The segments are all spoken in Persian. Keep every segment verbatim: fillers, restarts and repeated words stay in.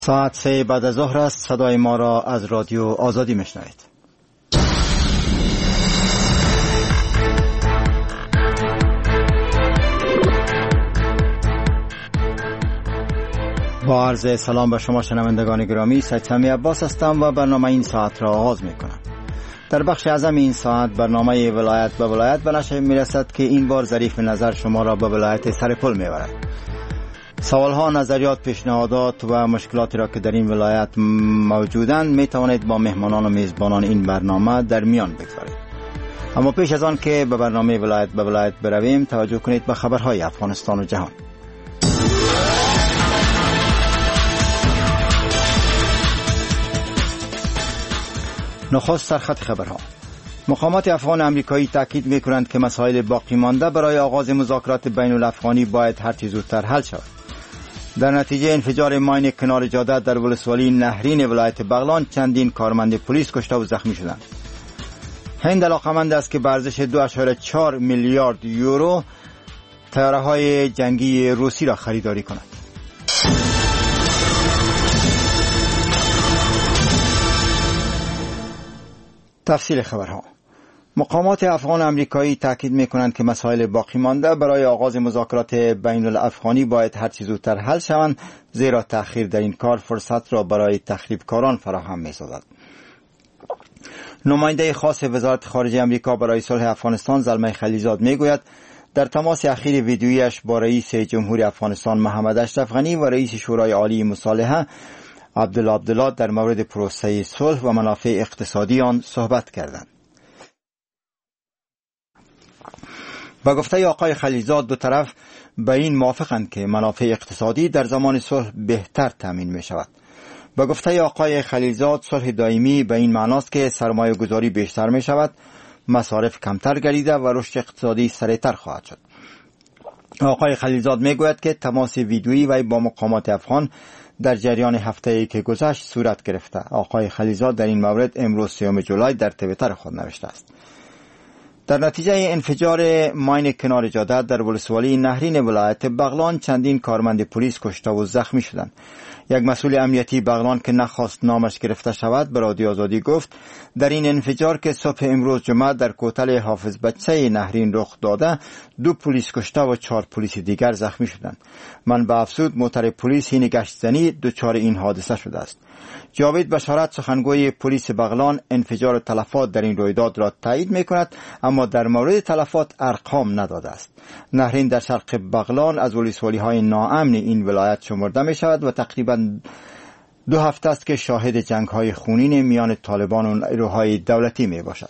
ساعت سه بعد از ظهر است. صدای ما را از رادیو آزادی میشنوید. با عرض سلام به شما شنوندگان گرامی، سید سمی عباس هستم و برنامه این ساعت را آغاز میکنم. در بخش اعظم این ساعت برنامه ولایت به ولایت به نشر میرسد که این بار ظریف نظر شما را به ولایت سرپل میبرد. سوالها، نظریات، پیشنهادات و مشکلاتی را که در این ولایت موجودند می توانید با مهمانان و میزبانان این برنامه در میان بگذارید. اما پیش از آن که به برنامه ولایت به ولایت برویم، توجه کنید به خبرهای افغانستان و جهان. نخست سرخط خبرها. مقامات افغان امریکایی تاکید می‌کنند که مسائل باقی مانده برای آغاز مذاکرات بین الافغانی باید هر چه زودتر حل شود. در نتیجه انفجار ماین کنار جاده در ولسوالی نهرین ولایت بغلان چندین کارمند پلیس کشته و زخمی شدند. هند علاقمند است که به ارزش دو ممیز چهار میلیارد یورو طیاره‌های جنگی روسی را خریداری کند. تفصیل خبرها. مقامات افغان امریکایی تاکید می‌کنند که مسائل باقی مانده برای آغاز مذاکرات بین الافغانی باید هر چه زودتر حل شوند، زیرا تأخیر در این کار فرصت را برای تخریبکاران فراهم می‌سازد. نماینده خاص وزارت خارجه امریکا برای صلح افغانستان زلمه خلیلزاد میگوید در تماس اخیر ویدیویش با رئیس جمهوری افغانستان محمد اشرف غنی و رئیس شورای عالی مصالحه عبدالله عبدالله در مورد پروسه صلح و منافع اقتصادی آن صحبت کردند. با گفته آقای خلیلزاد دو طرف به این موافقند که منافع اقتصادی در زمان صلح بهتر تامین می شود. با گفته آقای خلیلزاد صلح دائمی به این معناست که سرمایه گذاری بیشتر می شود، مصارف کمتر گردیده و رشد اقتصادی سریعتر خواهد شد. آقای خلیلزاد می گوید که تماس ویدیویی وی با مقامات افغان در جریان هفته‌ای که گذشت صورت گرفته. آقای خلیلزاد در این مورد امروز سیوم جولای در توییتر خود نوشته است. در نتیجه انفجار ماین کنار جاده در ولسوالی نهرین ولایت بغلان چندین کارمند پلیس کشته و زخمی شدند. یک مسئول امنیتی بغلان که نخواست نامش گرفته شود به رادیو آزادی گفت در این انفجار که صبح امروز جمعه در کوتل حافظ بچه نهرین رخ داده، دو پلیس کشته و چهار پلیس دیگر زخمی شدند. منبع افزود موتر پلیس حین گشتزنی دچار این حادثه شده است. جاوید بشارت سخنگوی پلیس بغلان انفجار و تلفات در این رویداد را تایید می‌کند، اما در مورد تلفات ارقام نداده است. نهرین در شرق بغلان از ولسوالی‌های ناامن این ولایت شمرده می‌شود و تقریباً دو هفته است که شاهد جنگ‌های خونین میان طالبان و نیروهای دولتی میباشد.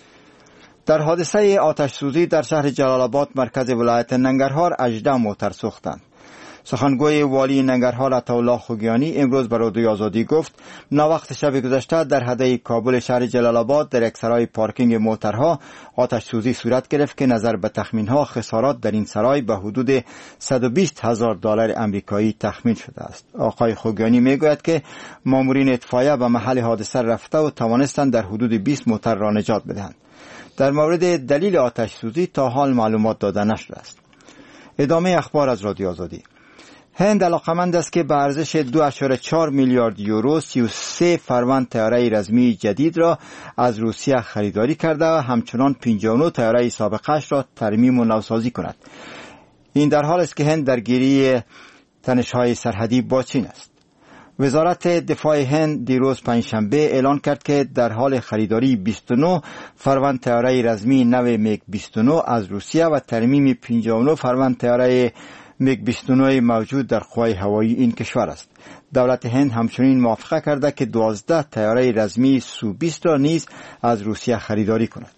در حادثه آتش سوزی در شهر جلال آباد مرکز ولایت ننگرهار هجده موتر سوختند. سخنگوی والی ننگرهار عطاالله خوگیانی امروز به رادیوی آزادی گفت ناوقت شب گذشته در حده کابل شهر جلال آباد در یک سرای پارکینگ موترها آتش سوزی صورت گرفت که نظر به تخمین‌ها خسارات در این سرای به حدود صد و بیست هزار دلار آمریکایی تخمین شده است. آقای خوگیانی میگوید که مامورین اطفائیه به محل حادثه رفته و توانستند در حدود بیست موتر را نجات بدهند. در مورد دلیل آتش سوزی تا حال معلومات داده نشده است. ادامه اخبار از رادیو آزادی. هند علاقمند است که به ارزش دو ممیز چهار میلیارد یورو سی و سه فروند طیاره رزمی جدید را از روسیه خریداری کرده و همچنان پنجاه و نه طیاره سابقه‌اش را ترمیم و نوسازی کند. این در حال است که هند درگیری تنش‌های سرحدی با چین است. وزارت دفاع هند دیروز پنجشنبه اعلان کرد که در حال خریداری بیست و نه فروند طیاره رزمی نو میگ بیست و نه از روسیه و ترمیم پنجاه و نه فروند طیاره میگ بیست و نه موجود در قوای هوایی این کشور است. دولت هند همچنین موافقه کرده که دوازده طیاره رزمی سو بیست را نیز از روسیه خریداری کند.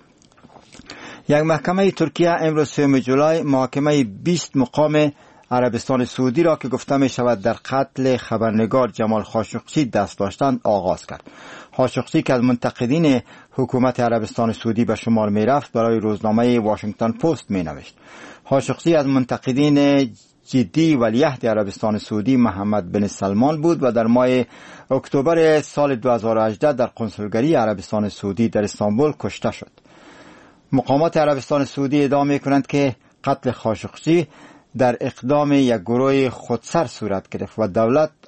یک محکمه ترکیه امروز سوم جولای محاکمه بیست مقام عربستان سعودی را که گفته می شود در قتل خبرنگار جمال خاشقچی دست داشتند آغاز کرد. خاشقچی که از منتقدین حکومت عربستان سعودی به شمار می رفت برای روزنامه واشنگتن پست می نوشت. خاشقچی از منتقدین جدی ولیعهد عربستان سعودی محمد بن سلمان بود و در ماه اکتبر سال دو هزار و هجده در قنصلگری عربستان سعودی در استانبول کشته شد. مقامات عربستان سعودی ادعا می کنند که قتل خاشقچی در اقدام یک گروه خودسر صورت گرفت و دولت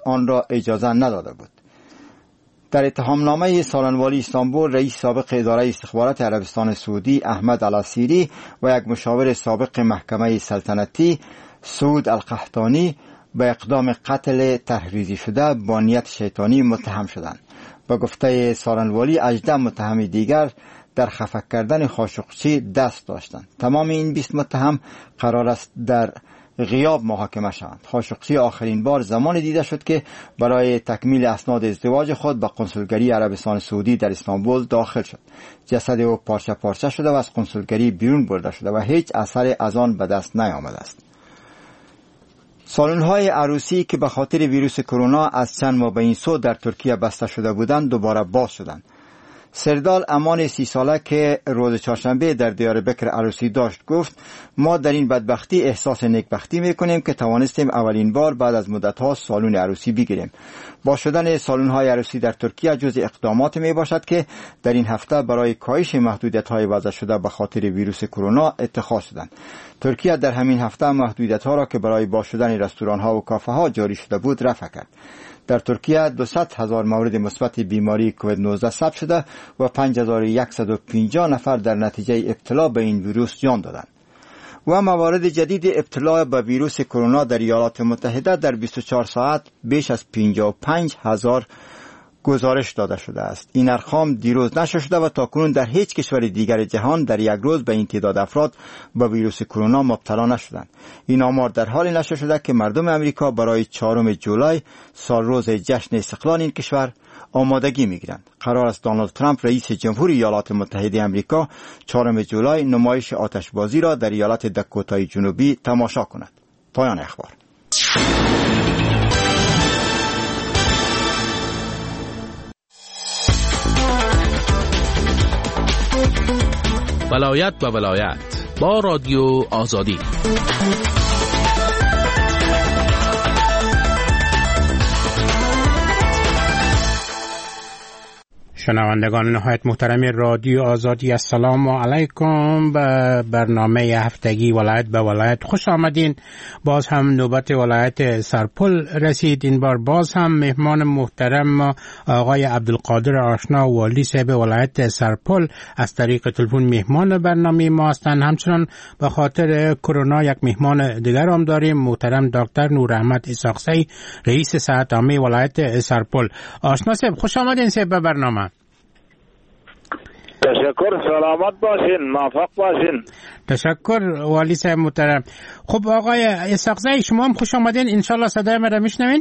آن را اجازه نداده بود. در اتهامنامه سالنوالی استانبول، رئیس سابق اداره استخبارات عربستان سعودی احمد العسیری و یک مشاور سابق محکمه سلطنتی سعود القحطانی به اقدام قتل تحریزی شده با نیت شیطانی متهم شدند. به گفته سالنوالی، هجده متهم دیگر در خفه کردن خاشقچی دست داشتند. تمام این بیست متهم قرار است در غیاب محاکمه شوند. خاشقچی آخرین بار زمان دیده شد که برای تکمیل اسناد ازدواج خود به کنسولگری عربستان سعودی در استانبول داخل شد. جسد او پارچه پارچه شده و از کنسولگری بیرون برده شده و هیچ اثر از آن به دست نیامده است. سالن‌های عروسی که به خاطر ویروس کرونا از چند ماه به این سو در ترکیه بسته شده بودند دوباره باز شدند. سردال امان سی ساله که روز چهارشنبه در دیاربکر عروسی داشت گفت: ما در این بدبختی احساس نیکبختی میکنیم که توانستیم اولین بار بعد از مدت‌ها سالن عروسی بگیریم. با شدن سالن‌های عروسی در ترکیه جز اقدامات می باشد که در این هفته برای کاهش محدودیت‌های وضع شده به خاطر ویروس کرونا اتخاذ شدند. ترکیه در همین هفته محدودیت‌ها را که برای باز شدن رستوران‌ها و کافه‌ها جاری شده بود رفع کرد. در ترکیه دویست هزار مورد مثبت بیماری کووید نوزده ثبت شده و پنج هزار و صد و پنجاه نفر در نتیجه ابتلا به این ویروس جان دادند. و موارد جدید ابتلا به ویروس کرونا در ایالات متحده در بیست و چهار ساعت بیش از پنجاه و پنج هزار گزارش داده شده است. این ارقام دیروز نشر شده و تاکنون در هیچ کشور دیگر جهان در یک روز به این تعداد افراد با ویروس کرونا مبتلا نشدند. این آمار در حالی نشر شده که مردم امریکا برای چهارم جولای سال روز جشن استقلال این کشور آمادگی می‌گیرند. قرار است دونالد ترامپ رئیس جمهوری ایالات متحده آمریکا چهارم جولای نمایش آتشبازی را در ایالت دکوتای جنوبی تماشا کند. پایان اخبار. ولایت و ولایت با رادیو آزادی. شنوندگان نهایت محترم رادیو آزادی، السلام علیکم. به برنامه هفتگی ولایت به ولایت خوش آمدین. باز هم نوبت ولایت سرپل رسید. این بار باز هم مهمان محترم آقای عبدالقادر آشنا والی صاحب ولایت سرپل از طریق تلفن مهمان برنامه ما هستند. همچنان به خاطر کرونا یک مهمان دیگر هم داریم، محترم دکتر نور احمد اسحاقزی رئیس صحت عامه ولایت سرپل. آشنا صاحب خوش آمدین صاحب به برنامه. تشکر، سلامت باشین، موفق باشین. تشکر والی صاحب محترم. خب آقای اسحاقزی شما هم خوش آمدین، انشالله صدای من را میشنوین؟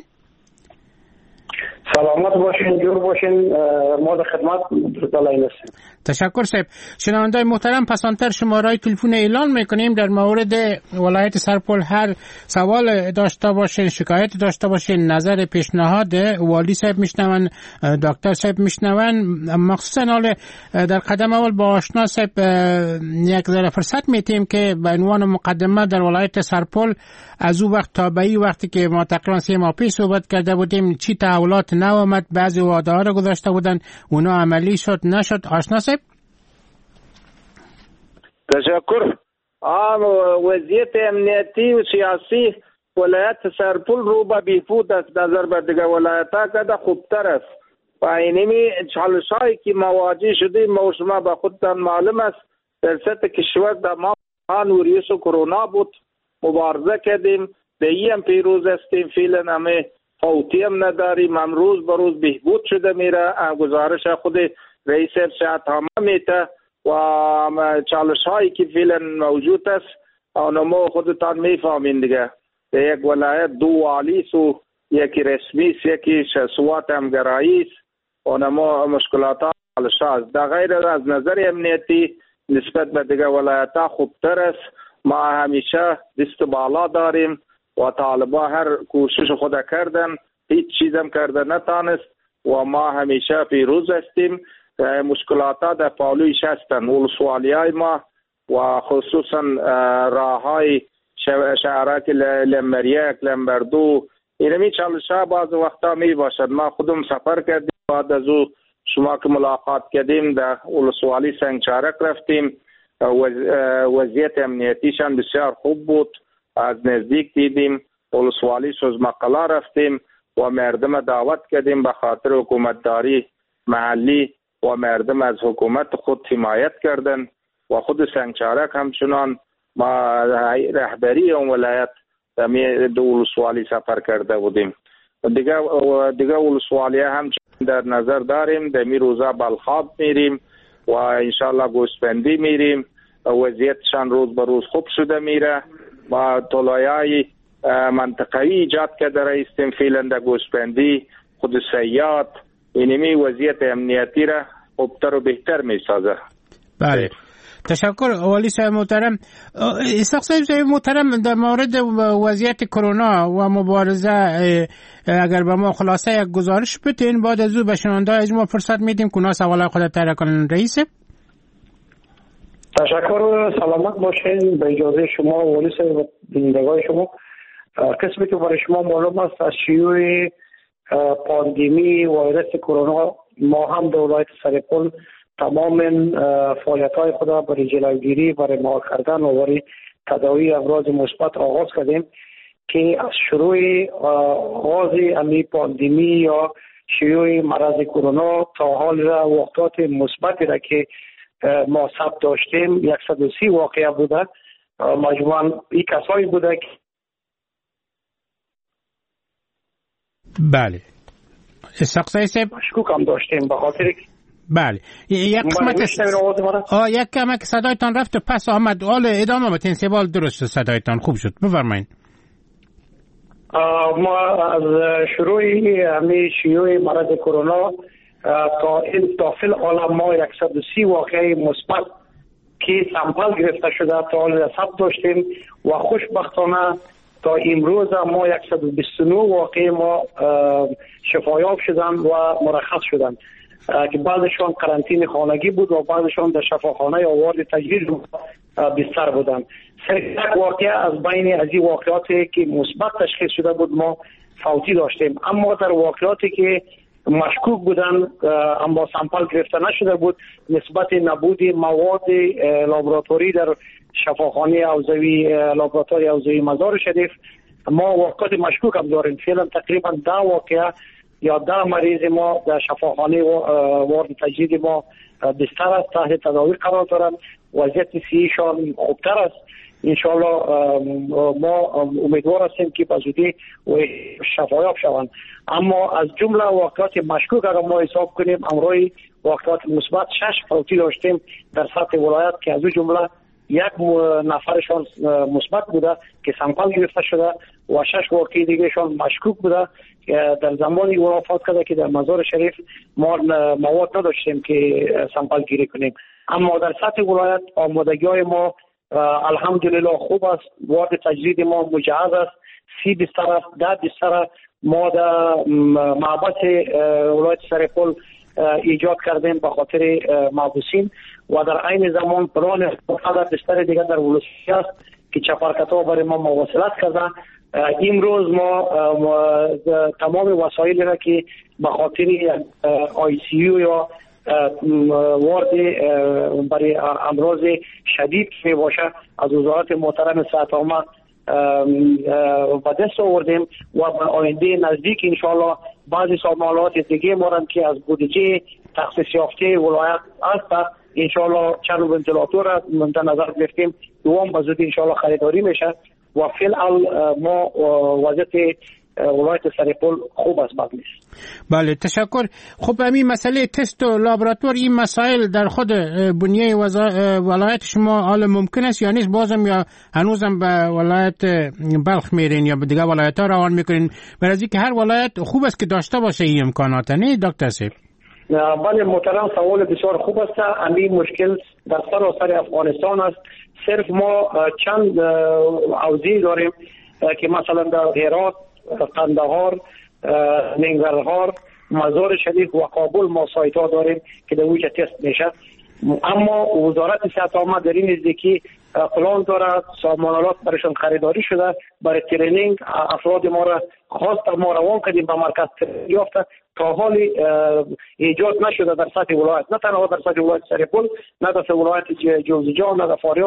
سلامت باشین، جور باشین، ما در خدمت دلایل هستیم. تشکر صاحب. شنوندای محترم، پسانتر شماره تلفن اعلان میکنیم در مورد ولایت سرپل هر سوال داشته باشین، شکایت داشته باشین، نظر پیشنهاد والی صاحب میشنون، دکتر صاحب میشنون. مخصوصا حال در قدم اول با آشنا صاحب یک ذره فرصت میتیم که به عنوان مقدمه در ولایت سرپل از او وقت تا به این وقتی که ما تقریبا سه ماه پیش صحبت کرده بودیم چی تحولات نو آمد، بعضی وعده ها را گذاشته بودن اونا عملی شد نشد. آشنا صاحب تشکر. آم وضعیت امنیتی و سیاسی ولایت سرپل رو به بهبود است، نظر به دیگر ولایت‌ها کده خوبتر است. و اینمی چالش‌هایی که مواجه شدیم ما شما به خودتان معلوم است. در سطح کشور در ما ویروس کرونا بود، مبارزه کردیم، به این پیروز هستیم. فعلا همه فوتی هم نداریم، امروز به روز بهبود شده میره. گزارش خود رئیس صحت عامه میته و چالش هایی که فعلا موجود است آنما خودتان میفهمین دیگه. یک ولایت دو والی و یکی رسمی است، یکی سوات همگرایی است. آنما مشکلات ها چالش است. در غیر از نظر امنیتی نسبت به دیگه ولایت ها خوبتر است. ما همیشه دست بالا داریم و طالبا هر کوشش خود کردن، هیچ چیزم کرده نتانست و ما همیشه پیروز هستیم. مشکلات ها در پالویش هستن ولسوالی های ما و خصوصا راه های شهرک لمبریک، لمبردو، اینمی چالش ها بعض وقتا می باشد. ما خودم سفر کردیم، بعد از او شما که ملاقات کردیم در ولسوالی سنگچارک رفتیم، وضعیت امنیتیشان بسیار خوب بود، از نزدیک دیدیم. ولسوالی سوزمقلا رفتیم و مردم دعوت کردیم به خاطر حکومتداری محلی و مردم از حکومت خود حمایت کردن و خود سنگچارک همچنان ما رهبری اون ولایت دو ولسوالی سفر کرده بودیم. دیگه دیگه ولسوالی هم در نظر داریم. در می روزا بلخاب میریم و انشالله گوسفندی میریم. وضعیتشان روز به روز خوب شده میره. ما طلایای منطقه‌ای ایجاد کرده رایستیم فعلا در گوسفندی. خود سیاد اینمی وضعیت امنیتی را خوبتر و بهتر میسازه. بله تشکر والی صاحب محترم. اسحاق صاحب محترم در مورد وضعیت کرونا و مبارزه اگر به ما خلاصه یک گزارش بدین بعد از او به شنونده‌های اجماع فرصت میدیم که اونا سوالای خود طرح کنن. رئیس تشکر، سلامت باشین. به اجازه شما والی صاحب و بینندگان شما، قسمی که برای شما معلوم است از شیوع پاندمی ویروس کرونا ما هم در ولایت سرپل تمام فعالیت‌های خود را برای جلوگیری، برای مهار کردن و برای تداوی امراض مثبت آغاز کردیم که از شروع آغاز امی پاندمی یا شیوع مرض کرونا تا حال را وقتات مثبتی را که ما ثبت داشتیم صد و سی واقعه بوده. مجموعاً این کسایی بوده که بله اسحاق صاحب مشکوک هم داشتیم به خاطر بله یک قسمت آه یک کمک صدایتان رفت و پس آمد. حالا ادامه بدین سوال درست صدایتان خوب شد بفرمایید. ما از شروع همین شیوع مرض کرونا تا این تا فی العالم ما صد و سی واقعه مثبت که سامپل گرفته شده تا حال ثبت داشتیم و خوشبختانه تا امروز ما صد و بیست و نه واقعه ما شفایاب شدن و مرخص شدن که بعضشان قرنطینه خانگی بود و بعضشان در شفاخانه آورد تجهیز بستر بودن. یک واقعه از بین از این واقعاتی که مثبت تشخیص شده بود ما فوتی داشتیم، اما در واقعاتی که مشکوک بودن اما سامپل گرفته نشده بود نسبت نبود مواد لابراتوری در شفاخانه حوزوی لابراتوری حوزوی مزار شریف ما واقعات مشکوک هم داریم. فعلا تقریبا ده واقعه یا ده مریض ما در شفاخانه وارد تجدید ما بستر است، تحت تداوی قرار دارند. وضعیت صحیشان خوبتر است. انشاءالله ما امیدوار هستیم که به زودی شفایاب شوند. اما از جمله واقعات مشکوک اگر ما حساب کنیم امروز واقعات مثبت شش فوتی داشتیم در سطح ولایت که از اون جمله یک نفرشان مثبت بوده که سامپل گرفته شده و شش واقعی دیگهشان مشکوک بوده در زمانی وفات کرده که در مزار شریف ما مواد نداشتیم که سامپل گیری کنیم. اما در سطح ولایت آمادگی های ما الحمدلله خوب است. وارد تجدید ما مجهز است. سی بستر است، ده بستر ما در معبد ولایت سرپل ایجاد کردیم به خاطر محبوسین و در عین زمان پلان خود بستر دیگر در ولوسی است که چپرکت‌ها برای ما مواصلت کردن. امروز ما تمام وسایلی را که به خاطر آی سی یو یا وارد برای امراض شدید می باشه از وزارت محترم صحت عامه به دست آوردیم و به آینده نزدیک انشاءالله بعضی سامانات دیگه مارن که از بودجه تخصیص یافته ولایت است انشاءالله چند ونتیلاتور در نظر گرفتیم دوام به زودی انشاءالله خریداری میشه و فی الحال ما وضعیت ولایت سرپل خوب است بعد نیست. بله تشکر. خب همین مسئله تست و لابراتوار این مسائل در خود بنیه ولایت شما حال ممکن است یا نیست؟ بازم یا هنوزم به ولایت بلخ میرین یا به دیگه ولایت ها روان میکنین؟ برای که هر ولایت خوب است که داشته باشه این امکانات، نه دکتر صاحب؟ بله محترم، سوال بسیار خوب است. همین مشکل در سراسر افغانستان است. صرف ما چند حوزه داریم که مثلا در هرات، قندهار، ننگرهار، مزار شریف و کابل ما سایت ها داریم که در اونجا تست میشه. اما وزارت صحت عامه در این نزدیکی پلان دارد، سامانالات برایشان خریداری شده برای ترینینگ افراد ما را خواست ما روان کردیم به مرکز یافته تا حالی ایجاد نشده در سطح ولایت، نه تنها در سطح ولایت سرپل، نه در ولایت جوزجان، نه در فاریاب،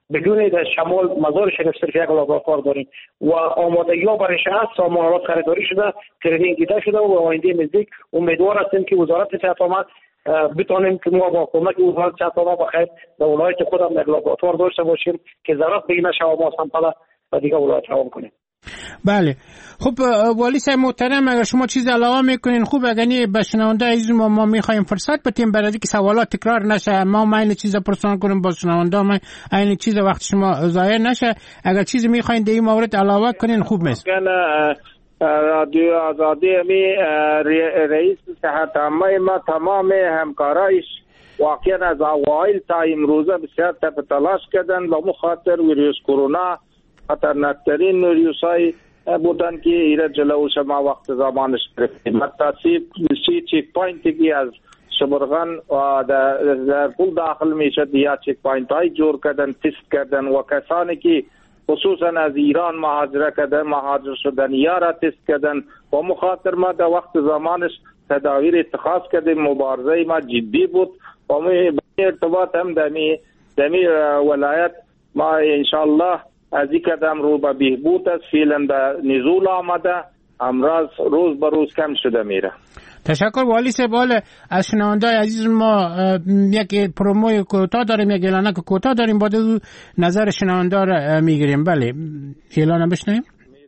بدون شمال مزار شریف صرف یک لابراتوار داریم و آمادگی ها برای هست، سامانات خریداری شده، کردین دیده شده و آینده نزدیک امیدوار هستیم که وزارت صحت عامه بتونیم که ما با کمک وزارت صحت عامه بخیر در ولایت خودم یک لابراتوار داشته باشیم که ضرورت به این نشه و ما سامپل و دیگه ولایت روان کنیم. بله خب والی صاحب محترم، اگر شما چیز علاوه میکنین خوب، اگر نه به شنونده عزیز ما ما میخوایم فرصت بدیم برای اینکه سوالات تکرار نشه، ما ما این چیزا پرسان کنیم با شنونده، ما این چیزا وقت شما ضایع نشه، اگر چیزی میخواین در این مورد علاوه کنین خوب میشه. رادیو آزادی می رئیس صحت عامه ما تمام همکارایش واقعا از اوایل تا امروزه بسیار تپ تلاش کردن به مخاطر ویروس کرونا خطرناکترین ویروسای بودن که ایره جلوش ما وقت زمانش گرفتیم. متصیب سی چیک پوینتی که از شبرغن و در پول داخل میشد یا چیک پوینت های جور کردن، تست کردن و کسانی که خصوصا از ایران مهاجرت کردن مهاجر شدن یا را تست کردن و مخاطر ما در وقت زمانش تدابیر اتخاذ کردیم. مبارزه ما جدی بود و ما ارتباط هم دمی دمی ولایت ما انشالله از این قدم رو به بهبود است، فعلا به نزول آمده، امراض روز به روز کم شده میره. تشکر والی صاحب. از شنونده عزیز ما یک پروموی کوتاه داریم، یک اعلانه کوتاه داریم، بعد نظر شنونده را میگیریم. بله اعلانه بشنویم.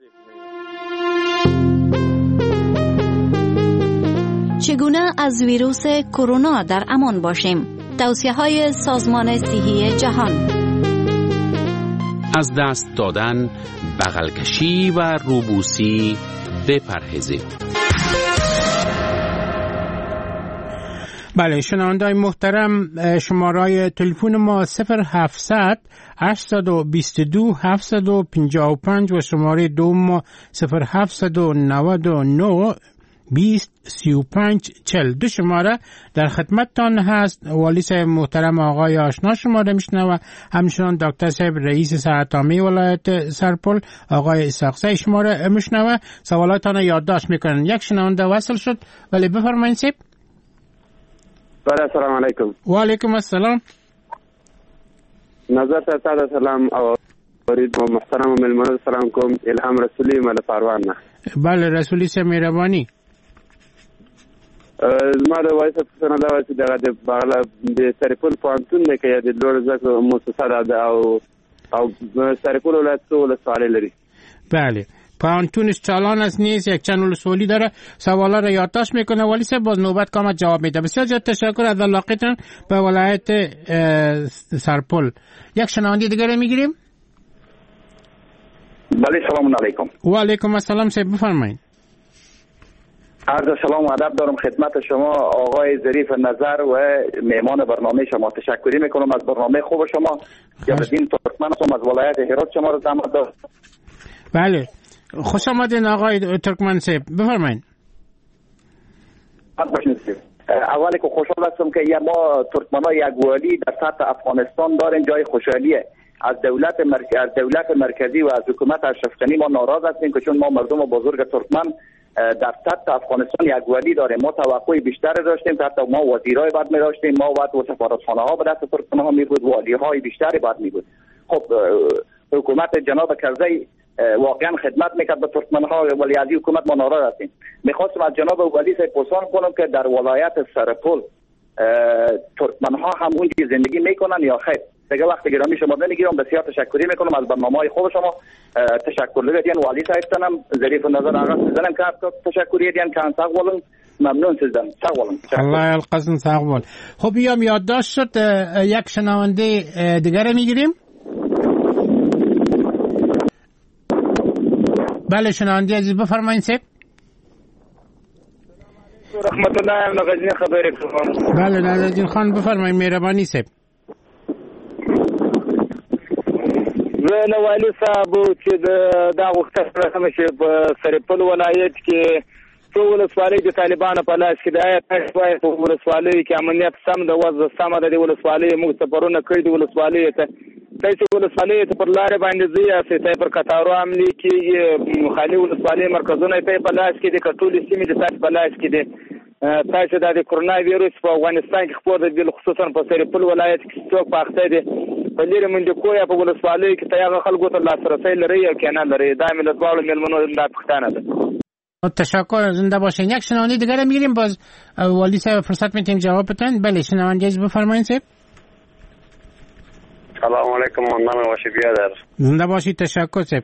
چگونه از ویروس کرونا در امان باشیم؟ توصیه‌های سازمان صحی جهان: از دست دادن، بغل کشی و روبوسی بپرهیزید. بله شنونده‌های محترم، شماره تلفن ما صفر هفتصد هشتصد و بیست و دو هفتصد و پنجاه و پنج و شماره دوم ما صفر هفتصد و نود و نه بیست سی و پنج چل. دو شماره در خدمتتان هست. والی صاحب محترم آقای آشنا شماره میشنوه، همچنان دکتر صاحب رئیس صحت عامه ولایت سرپل آقای اسحاق شماره میشنوه، سوالاتان را یادداشت میکنن. یک شنونده وصل شد، ولی بفرمایید صاحب. بله السلام علیکم. و علیکم السلام. نظر سعد سلام او فرید محترم ملمون سلام کوم. الهام رسولی مال پروان نه. بله رسولی سے مهربانی. ما د وایس څخه دا وایي دغه د باغله د سرپل پانتون نه کې د لوړ زکه مؤسسه ده او او سرپل ولایت څو سوال لري. بله پانتونش چالان است نیست، یک چند ولسوالی داره. سوالا را یادداشت میکنه ولی سه باز نوبت کامت جواب میده. بسیار زیاد تشکر از علاقتون به ولایت سرپل. یک شنونده دیگه میگیریم. بله سلام علیکم. و علیکم السلام صاحب بفرمایید. عرض سلام و ادب دارم خدمت شما آقای ظریف نظر و مهمان برنامه شما. تشکری میکنم از برنامه خوب شما. جلالدین ترکمن هستم از ولایت هرات، شما رو زحمت دارم. بله خوش آمدین آقای ترکمن صاحب بفرمایید. اولی که خوشحال هستم که ما ترکمن‌ها یک والی در سطح افغانستان داریم، جای خوشحالیه. از دولت مرکزی از دولت مرکزی و از حکومت اشرف غنی ما ناراض هستیم که چون ما مردم بزرگ ترکمن در سطح افغانستان یک والی داریم. ما توقع بیشتری داشتیم، حتی ما وزیرای بعد می داشتیم، ما بعد و سفارتخانه ها به دست ترکمن‌ها می بود، والی های بیشتری بعد می بود. خب حکومت جناب کرزی واقعا خدمت میکرد به ترکمن‌ها، ولی از حکومت ما ناراض هستیم. میخواستم از جناب ولی صاحب پرسان کنم که در ولایت سرپل ترکمن‌ها هم اونجا زندگی میکنن یا خیر؟ دیگه وقت گرامی شما نمیگیرم. بسیار تشکری میکنم از برنامه‌های خوب شما. تشکر لگدین والی صاحب تنم ظریف نظر آقا سیزنم که تشکری دیان کان ساغولن ممنون سیزدم ساغولن. الله القزن ساغول. خب بیام یادداشت شد. یک شنونده دیگر میگیریم. بله شنونده عزیز بفرمایید صاحب. رحمت الله ابن غزنی خبر کنم. بله نازنین خان بفرمایید مهربانی صاحب. زه والی صاحب چې دا غوښتنه کوم چې په سرپل ولایت کې څو ولسوالۍ د طالبانو په لاس کې د آیا تاسو په ولسوالۍ کې امنیت سم د وضع سم د ولسوالۍ موږ سفرونه کړی د ولسوالۍ ته تاسو ولسوالۍ ته پر لارې باندې ځي چې پر قطارو عملي کې مخالي ولسوالۍ مرکزونه ته په لاس کې د کټولې سیمې د تاسو په لاس کې دي. تاسو د کرونا ویروس په افغانستان کې خپور د خصوصا په سرپل ولایت کې څوک پاخته دي بلیر من د کویا په ولسوالۍ کې تیاغه خلکو ته لاسرسي لري یا کنه لري دا ملت باور ملمنو د پښتانه ده. تشکر، زنده باشین. یک شنونده دیگه میگیریم، باز والی صاحب فرصت میتیم جواب بدن. بله شنونده از بفرمایید صاحب. سلام علیکم، من واشی بیادر. زنده باشید. تشکر صاحب.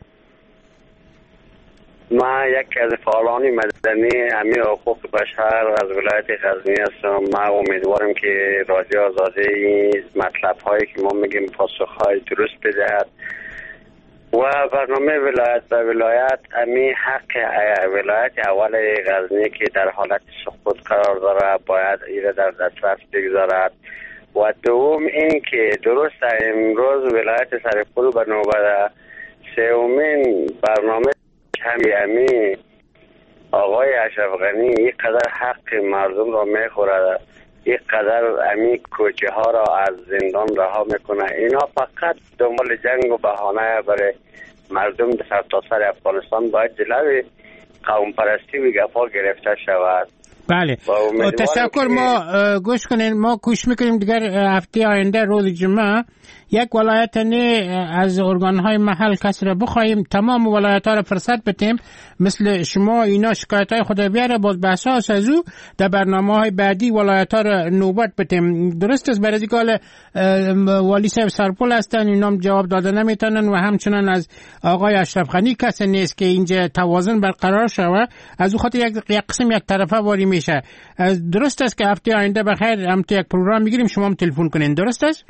من یکی از فعالان مدنی امیر حقوق بشر از ولایت غزنی هستم. ما امیدوارم که رادیو آزادی این مطلب هایی که ما میگیم پاسخ های درست بدهد و برنامه ولایت به ولایت امی حق ولایت اول غزنی که در حالت سقوط قرار داره باید ایره در دسترس بگذارد و دوم این که درست امروز ولایت سرپول به نوبت سومین برنامه همی امی آقای اشرف غنی یک قدر حق مردم را میخورد، یک قدر امی کوچه ها را از زندان رها میکنه. اینا فقط دنبال جنگ و بهانه برای مردم در سرتاسر افغانستان باید جلوی قوم پرستی و گفا گرفته شود. بله تشکر. ما گوش کنین، ما کوشش میکنیم دیگر هفته آینده روز جمعه یک ولایت از ارگانهای محل کسی را بخواهیم تمام ولایت ها را فرصت بدیم مثل شما اینا شکایت های خود بیاره، باز به اساس از او در برنامه های بعدی ولایت ها را نوبت بدیم. درست است؟ برای اینکه والی صاحب سرپل هستن اینا جواب داده نمیتونن و همچنان از آقای اشرف غنی کسی نیست که اینجا توازن برقرار شود، از او خاطر یک قسم یک طرفه واری میشه. درست است که هفته آینده بخیر هم تو یک پروگرام میگیریم، شما هم تلفن کنین. درست است؟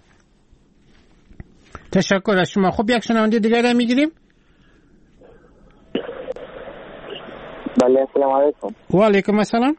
تشکر از شما. خب یک شنونده دیگه را میگیریم. بله السلام علیکم. و علیکم السلام.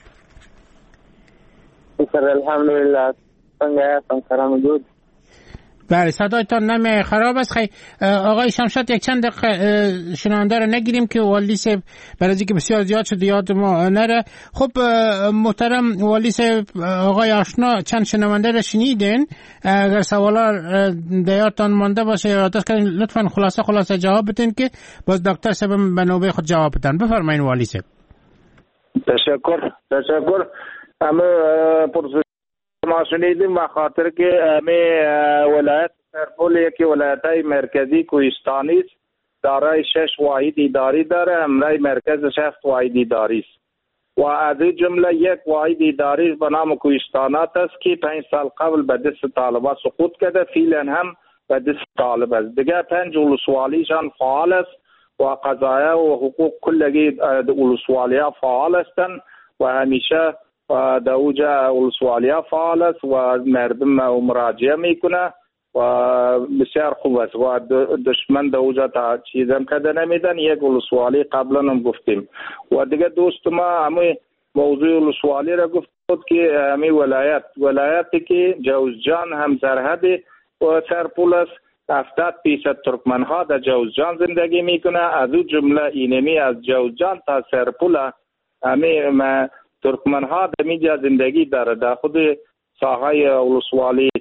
سر الحمدلله. څنګه یاست؟ سلام وجود. بله صدایتان نمی خراب است. خیلی آقای شمشاد یک چند دقیقه شنونده رو نگیریم که والی صاحب برای اینکه بسیار زیاد شده یاد ما نره. خب محترم والی صاحب، آقای آشنا چند شنونده رو شنیدین، اگر سوالا دیاتان مانده باشه یادداشت کنین، لطفا خلاصه خلاصه جواب بدین که باز دکتر صاحب به نوبه خود جواب بدن. بفرمایید والی صاحب. تشکر تشکر. اما پرسش ما شنیدیم و خاطر که امی ولایت سرپل یکی ولایت های مرکزی کوهستانی است، دارای شش واحد اداری داره، امرای مرکز شش واحد اداری است و از این جمله یک واحد اداری به نام کوهستانات است که پنج سال قبل به دست طالبان سقوط کرده، فعلا هم به دست طالب است. دیگه پنج ولسوالیشان فعال است و قضایه و حقوق کلگی ولسوالیا فعال هستند و همیشه و در اوجا ولسوالیا فعال است و مردم مراجعه میکنه و بسیار خوب است و دشمن در اوجا تا چیزم کده نمیدن. یک ولسوالی قبلا هم گفتیم و دیگه دوست ما همه موضوع ولسوالی را گفت که همه ولایت ولایتی که جوزجان هم سرحد و سرپول است، هفتاد درصد ترکمن ها در جوزجان زندگی میکنه، از اون جمله اینمی از جوزجان تا سرپول همه ترکمن ها در میجا زندگی داره. در خود ساحه ولسوالی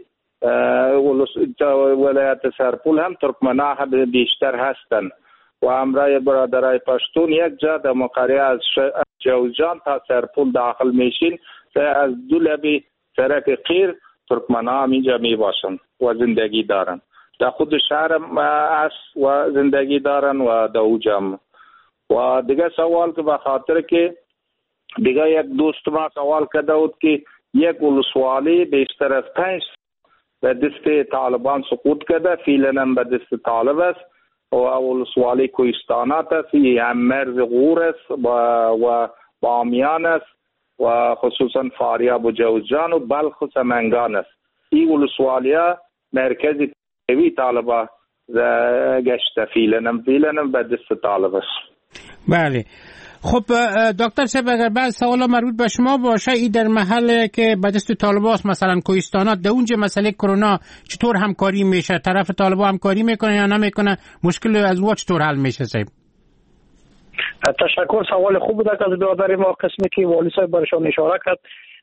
ولایت سرپول هم ترکمن ها بیشتر هستند و امرای برادرای پشتون یک جا در مقریه از جوزجان تا سرپول داخل میشین، از دو لبی سرک قیر ترکمن ها اینجا می باشند و زندگی دارن. در خود شهر است و زندگی دارن و در اوجا. و دیگه سوال که به خاطر که دیگه یک دوست ما سوال کرده بود که یک ولسوالی بیشتر از پنج به دست طالبان سقوط کرده، فعلا هم به دست طالب است و ولسوالی کوهستانات است، هم مرز غور است و و بامیان است و خصوصا فاریاب و جوزجان و بلخ و سمنگان است. این ولسوالیا مرکزی قوی طالبا گشته، فعلا هم فعلا هم به دست طالب است. بله. خب دکتر صاحب اگر بعض سوالا مربوط به شما باشه، این در محل که به دست طالباست مثلا کوهستانات، در اونجا مسئله کرونا چطور همکاری میشه؟ طرف طالبا همکاری میکنه یا نمیکنه؟ مشکل از او چطور حل میشه صاحب؟ تشکر. سوال خوب بود که از برادر ما قسمی که والی صاحب برشان اشاره کرد.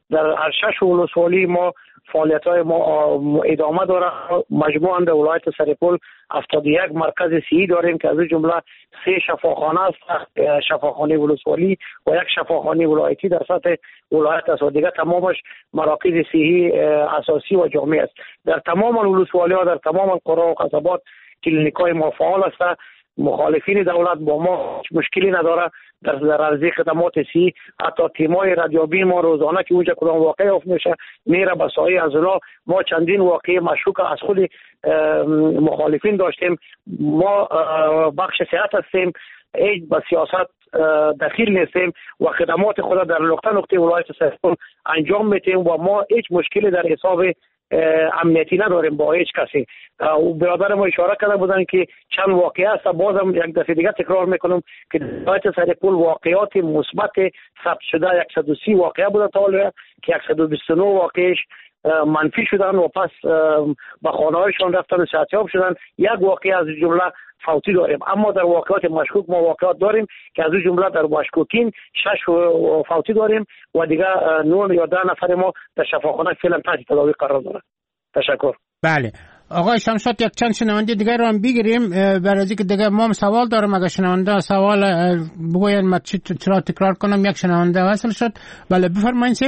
در هر شش ولسوالی ما فعالیت‌های ما ادامه داره. مجموعاً در ولایت سرپل هفتاد و یک مرکز صحی داریم که از جمله سه شفاخانه است، شفاخانه ولسوالی و یک شفاخانه ولایتی در سطح ولایت است و دیگه تمامش مراکز صحی اساسی و جامع است. در تمام ولسوالی‌ها، در تمام قرى و قصبات کلینیک‌های ما فعال است. مخالفین دولت با ما مشکلی نداره در در عرضه خدمات صحی. حتی تیمای ردیابی ما روزانه که اونجا کدام واقعی افت میشه میره به سایه عضلا. ما چندین واقعی مشکوک از خود مخالفین داشتیم. ما بخش صحت هستیم، هیچ به سیاست دخیل نیستیم و خدمات خود در نقطه نقطه ولایت سرپل انجام میتیم و ما هیچ مشکلی در حساب امنیتی نداریم با هیچ کسی. و برادر ما اشاره کرده بودن که چند واقعه است. بازم یک دفعه دیگه تکرار میکنم که ولایت سرپل واقعات مثبت ثبت شده صد و سی واقعه بوده تا حالا که صد و بیست و نه واقعش منفی شدن و پس به خانه‌هایشان رفتن و صحتیاب شدن. یک واقعه از جمله فوتی داریم، اما در واقعات مشکوک ما واقعات داریم که از جمله در مشکوکین شش فوتی داریم و دیگه نه یا ده نفر ما در شفاخانه فعلا تحت تداوی قرار داره. تشکر. بله آقای شمشاد، یک چند شنونده دیگر رو هم بگیریم برای اینکه دیگه ما سوال دارم. اگه شنونده سوال بگوین من چرا تکرار کنم. یک شنونده وصل شد. بله بفرمایید سیب.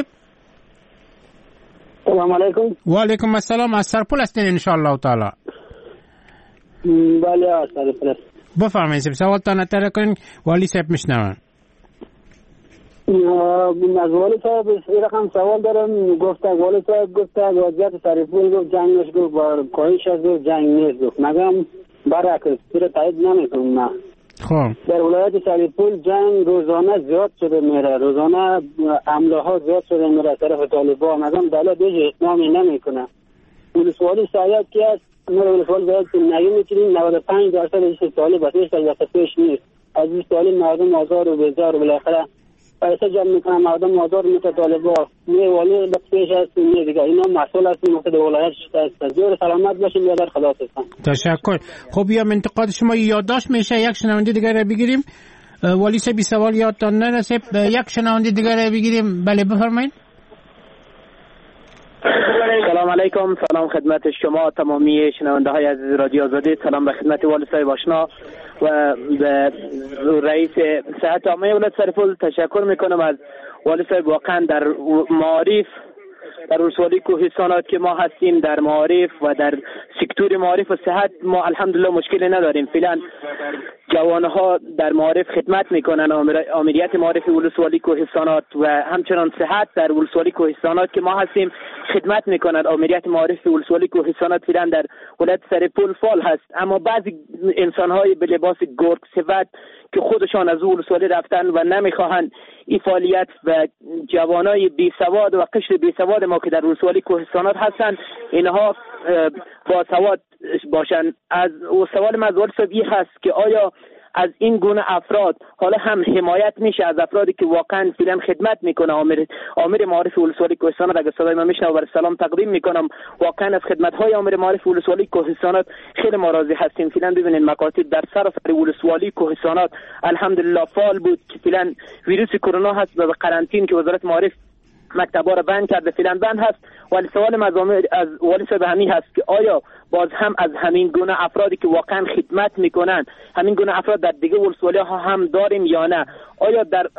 سلام علیکم. و علیکم السلام. از سرپل هستین ان شاء الله تعالی؟ بله از سرپل. بفرمایید سیب سوال تا نتره کنین. والی صاحب میشنون. از والی صاحب این رقم سوال دارم. گفته والی صاحب گفته وضعیت سرپل گفت جنگ نش گفت با کاهش از گفت جنگ نیست گفت. مگم برعکس چرا تایید نمیکنم؟ نه خب در ولایت سرپل جنگ روزانه زیاد شده میره، روزانه حمله ها زیاد شده میره طرف طالبان. مگم دولت هیچ اقدامی نمیکنه. ولسوالی سعیت که است ما ولسوالی باید نگیم میکنیم نود و پنج درصد از طالب هستش در دست پیش نیست. از این طالب مردم آزار و بیزار و بالاخره پیسه جمع میکنن مردم آزار میکنه طالبا یه والی دست پیش هست یه دیگه اینا مسئول هستیم مقصد ولایت هست. زور سلامت باشیم بیادر خدا هستم. تشکر. خب یا انتقاد شما یادداشت میشه. یک شنونده دیگر رو بگیریم. والی صاحب سوال یادتان نرسه. یک شنونده دیگر رو بگیریم. بله بفرمایید. سلام علیکم. سلام خدمت شما تمامی شنونده های عزیز رادیو آزادی. سلام به خدمت والی صاحب آشنا و به رئیس صحت عامه ولایت سرپل. تشکر میکنم از والی صاحب. واقعا در معارف در ولسوالی کوهستانات که ما هستیم در معارف و در سکتور معارف و صحت ما الحمدلله مشکلی نداریم. فعلا جوانها در معارف خدمت میکنن. آمریت معارف ولسوالی کوهستانات و همچنان صحت در ولسوالی کوهستانات که ما هستیم خدمت میکنن. آمریت معارف ولسوالی کوهستانات فعلا در ولایت سرپل فعال هست. اما بعضی انسان‌های به لباس گرگ صفت که خودشان از ولسوالی رفتن و نمیخواهند این فعالیت و جوانای بی سواد و قشر بی سواد ما که در ولسوالی کوهستانات هستند اینها با سواد باشند. از سوال من از والی صاحب هست که آیا از این گونه افراد حالا هم حمایت میشه از افرادی که واقعا فعلا خدمت میکنه؟ آمر آمر معارف ولسوالی کوهستانات اگه صدای من میشنوه برای سلام تقدیم میکنم. واقعا از خدمت های آمر معارف ولسوالی کوهستانات خیلی ما راضی هستیم. فعلا ببینید مکاتب در سر ولسوالی کوهستانات الحمدلله فعال بود که فعلا ویروس کرونا هست و به قرنطین که وزارت معارف مکتبا را بند کرده فعلا بند هست. ولی سوال من از والی صاحب همین هست که آیا باز هم از همین گونه افرادی که واقعا خدمت میکنن همین گونه افراد در دیگه ولسوالی ها هم داریم یا نه؟ آیا در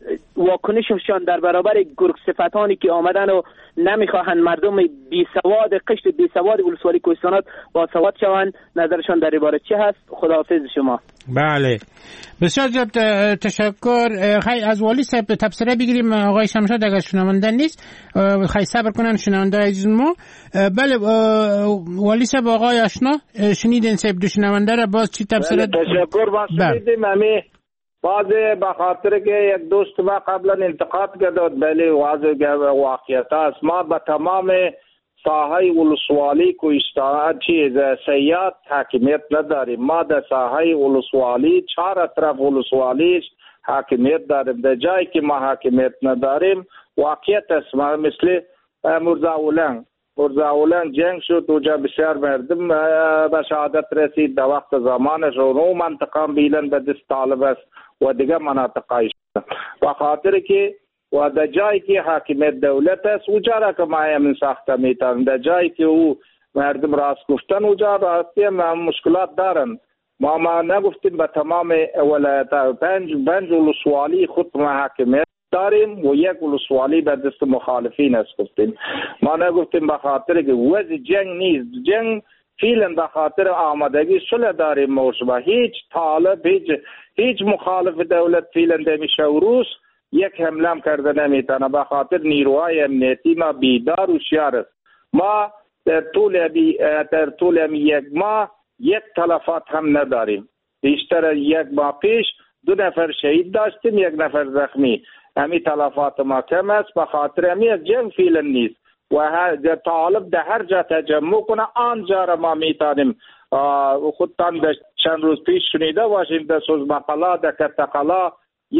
واکنششان در برابر گرگ صفتانی که آمدن و نمیخواهند مردم بی سواد قشر بی سواد ولسوالی کوهستانات با سواد شوند نظرشان در این چه هست؟ خداحافظ شما. بله بسیار زیاد تشکر. خیلی از والی صاحب تبصره بگیریم. آقای شمشاد اگر شنونده نیست خیلی صبر کنن شنونده عزیز ما. بله والی صاحب آقای آشنا شنیدین صاحب دو شنونده را باز چی تبصره؟ تشکر. ما شنیدیم همه بعضی به خاطر که یک دوست ما قبلا انتقاد کرد بله واضح واقعیت است. ما به تمام ساحه ولسوالی کوهستان چیز سیاد حاکمیت نداریم. ما در ساحه ولسوالی چهار اطراف ولسوالی حاکمیت داریم. در جایی که ما حاکمیت نداریم واقعیت است. مثل مرزاولنگ مرزاولنگ جنگ شد اونجا بسیار مردم به شهادت رسید در وقت زمانش و رو منطقه بیلن به دست طالب است و دیگه مناطقه شد. و خاطر که و در جایی که حاکمیت دولت است اونجا را که ما همین ساخته میتونیم. در جایی که او مردم راست گفتن اونجا راستی هم مشکلات دارن. ما ما نگفتیم به تمام ولایت پنج پنج ولسوالی خود ما حاکمیت داریم و یک ولسوالی به دست مخالفین است گفتیم. ما نگفتیم به خاطر که وضع جنگ نیست. جنگ فعلا به خاطر آمادگی صلح داریم موشبه. هیچ طالب هیچ هیچ مخالف دولت فعلا دمیشه و روز یک حمله کرده نمیتونه. به خاطر نیروهای امنیتی ما بیدار و شیار است. ما در طول بی در طول یک ماه یک تلفات هم نداریم. بیشتر یک ماه پیش دو نفر شهید داشتیم، یک نفر زخمی. همین تلفات ما کم است به خاطر همین جنگ فعلا نیست و طالب در هر جا تجمع کنه آنجا را ما میتونیم. خودتان چند روز پیش شنیده باشیم در سوزمقلا در کتقلا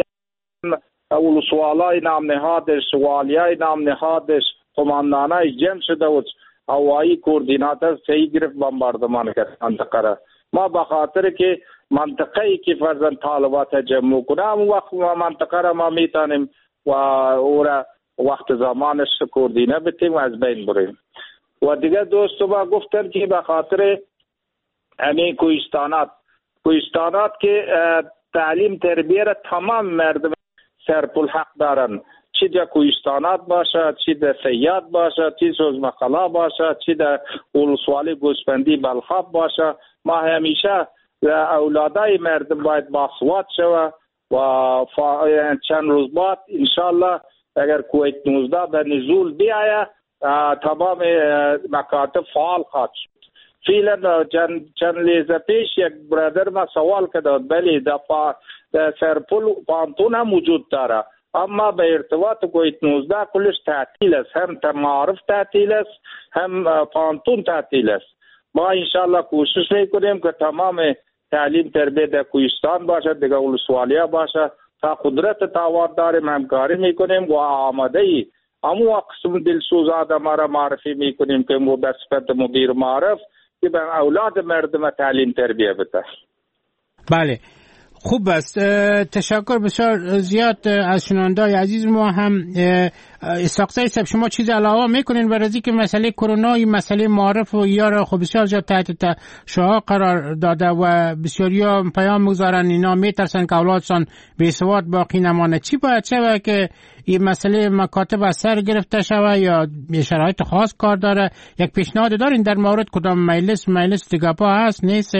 ولسوالای نام نهادش والیای نام نهادش قماندانای جمع شده و هوایی کوردیناتور صحیح گرفت بمباردمان کرد منطقه را. ما به خاطر که منطقه ای که فرزن طالبات تجمع کنه هم وقت ما منطقه را ما میتونیم و او را وقت زمانش کوردینه بتیم و از بین بریم. و دیگه دوستو با گفتن که به خاطر همین کوهستانات کوهستانات که تعلیم تربیه را تمام مردم سرپل حق دارن، چی در کوهستانات باشه، چی در سیاد باشه، چی سوزمقلا باشه، چی در ولسوالی گوسفندی بلخاب باشه. ما همیشه اولادای مردم باید باسواد شوه و چند روز بعد انشالله اگر کویت نوزده به نزول بیایه تمام مکاتب فعال خواهد شد. فعلا چند چند لیزه پیش یک برادر ما سوال کرد بلی در سرپل پانتون هم وجود داره اما به ارتباط کویت نوزده کلش تعطیل است، هم معارف تعطیل است هم پانتون تعطیل است. ما انشالله کوشش میکنیم که تمام تعلیم تربیه در کوهستان باشه، دیگه ولسوالیا باشه. تا قدرت تاوار داریم همکاری میکنیم و آماده ای امو قسم دلسوز آدم را معرفی میکنیم که مو به صفت مدیر معرف که به اولاد مردم تعلیم تربیه بده. بله خوب است. تشکر بسیار زیاد از شنوندای عزیز ما. هم استاقصای صاحب شما چیز علاوه میکنین برای اینکه مسئله کرونا این مسئله معرف و یا را خب بسیار زیاد تحت شعاع قرار داده و بسیاریا پیام میگذارن اینا میترسن که اولادشان بیسواد باقی نمانه. چی باید شود که این مسئله مکاتب از سر گرفته شود یا شرایط خاص کار داره؟ یک پیشنهاد دارین در مورد کدام مجلس مجلس دیگه هست نیست؟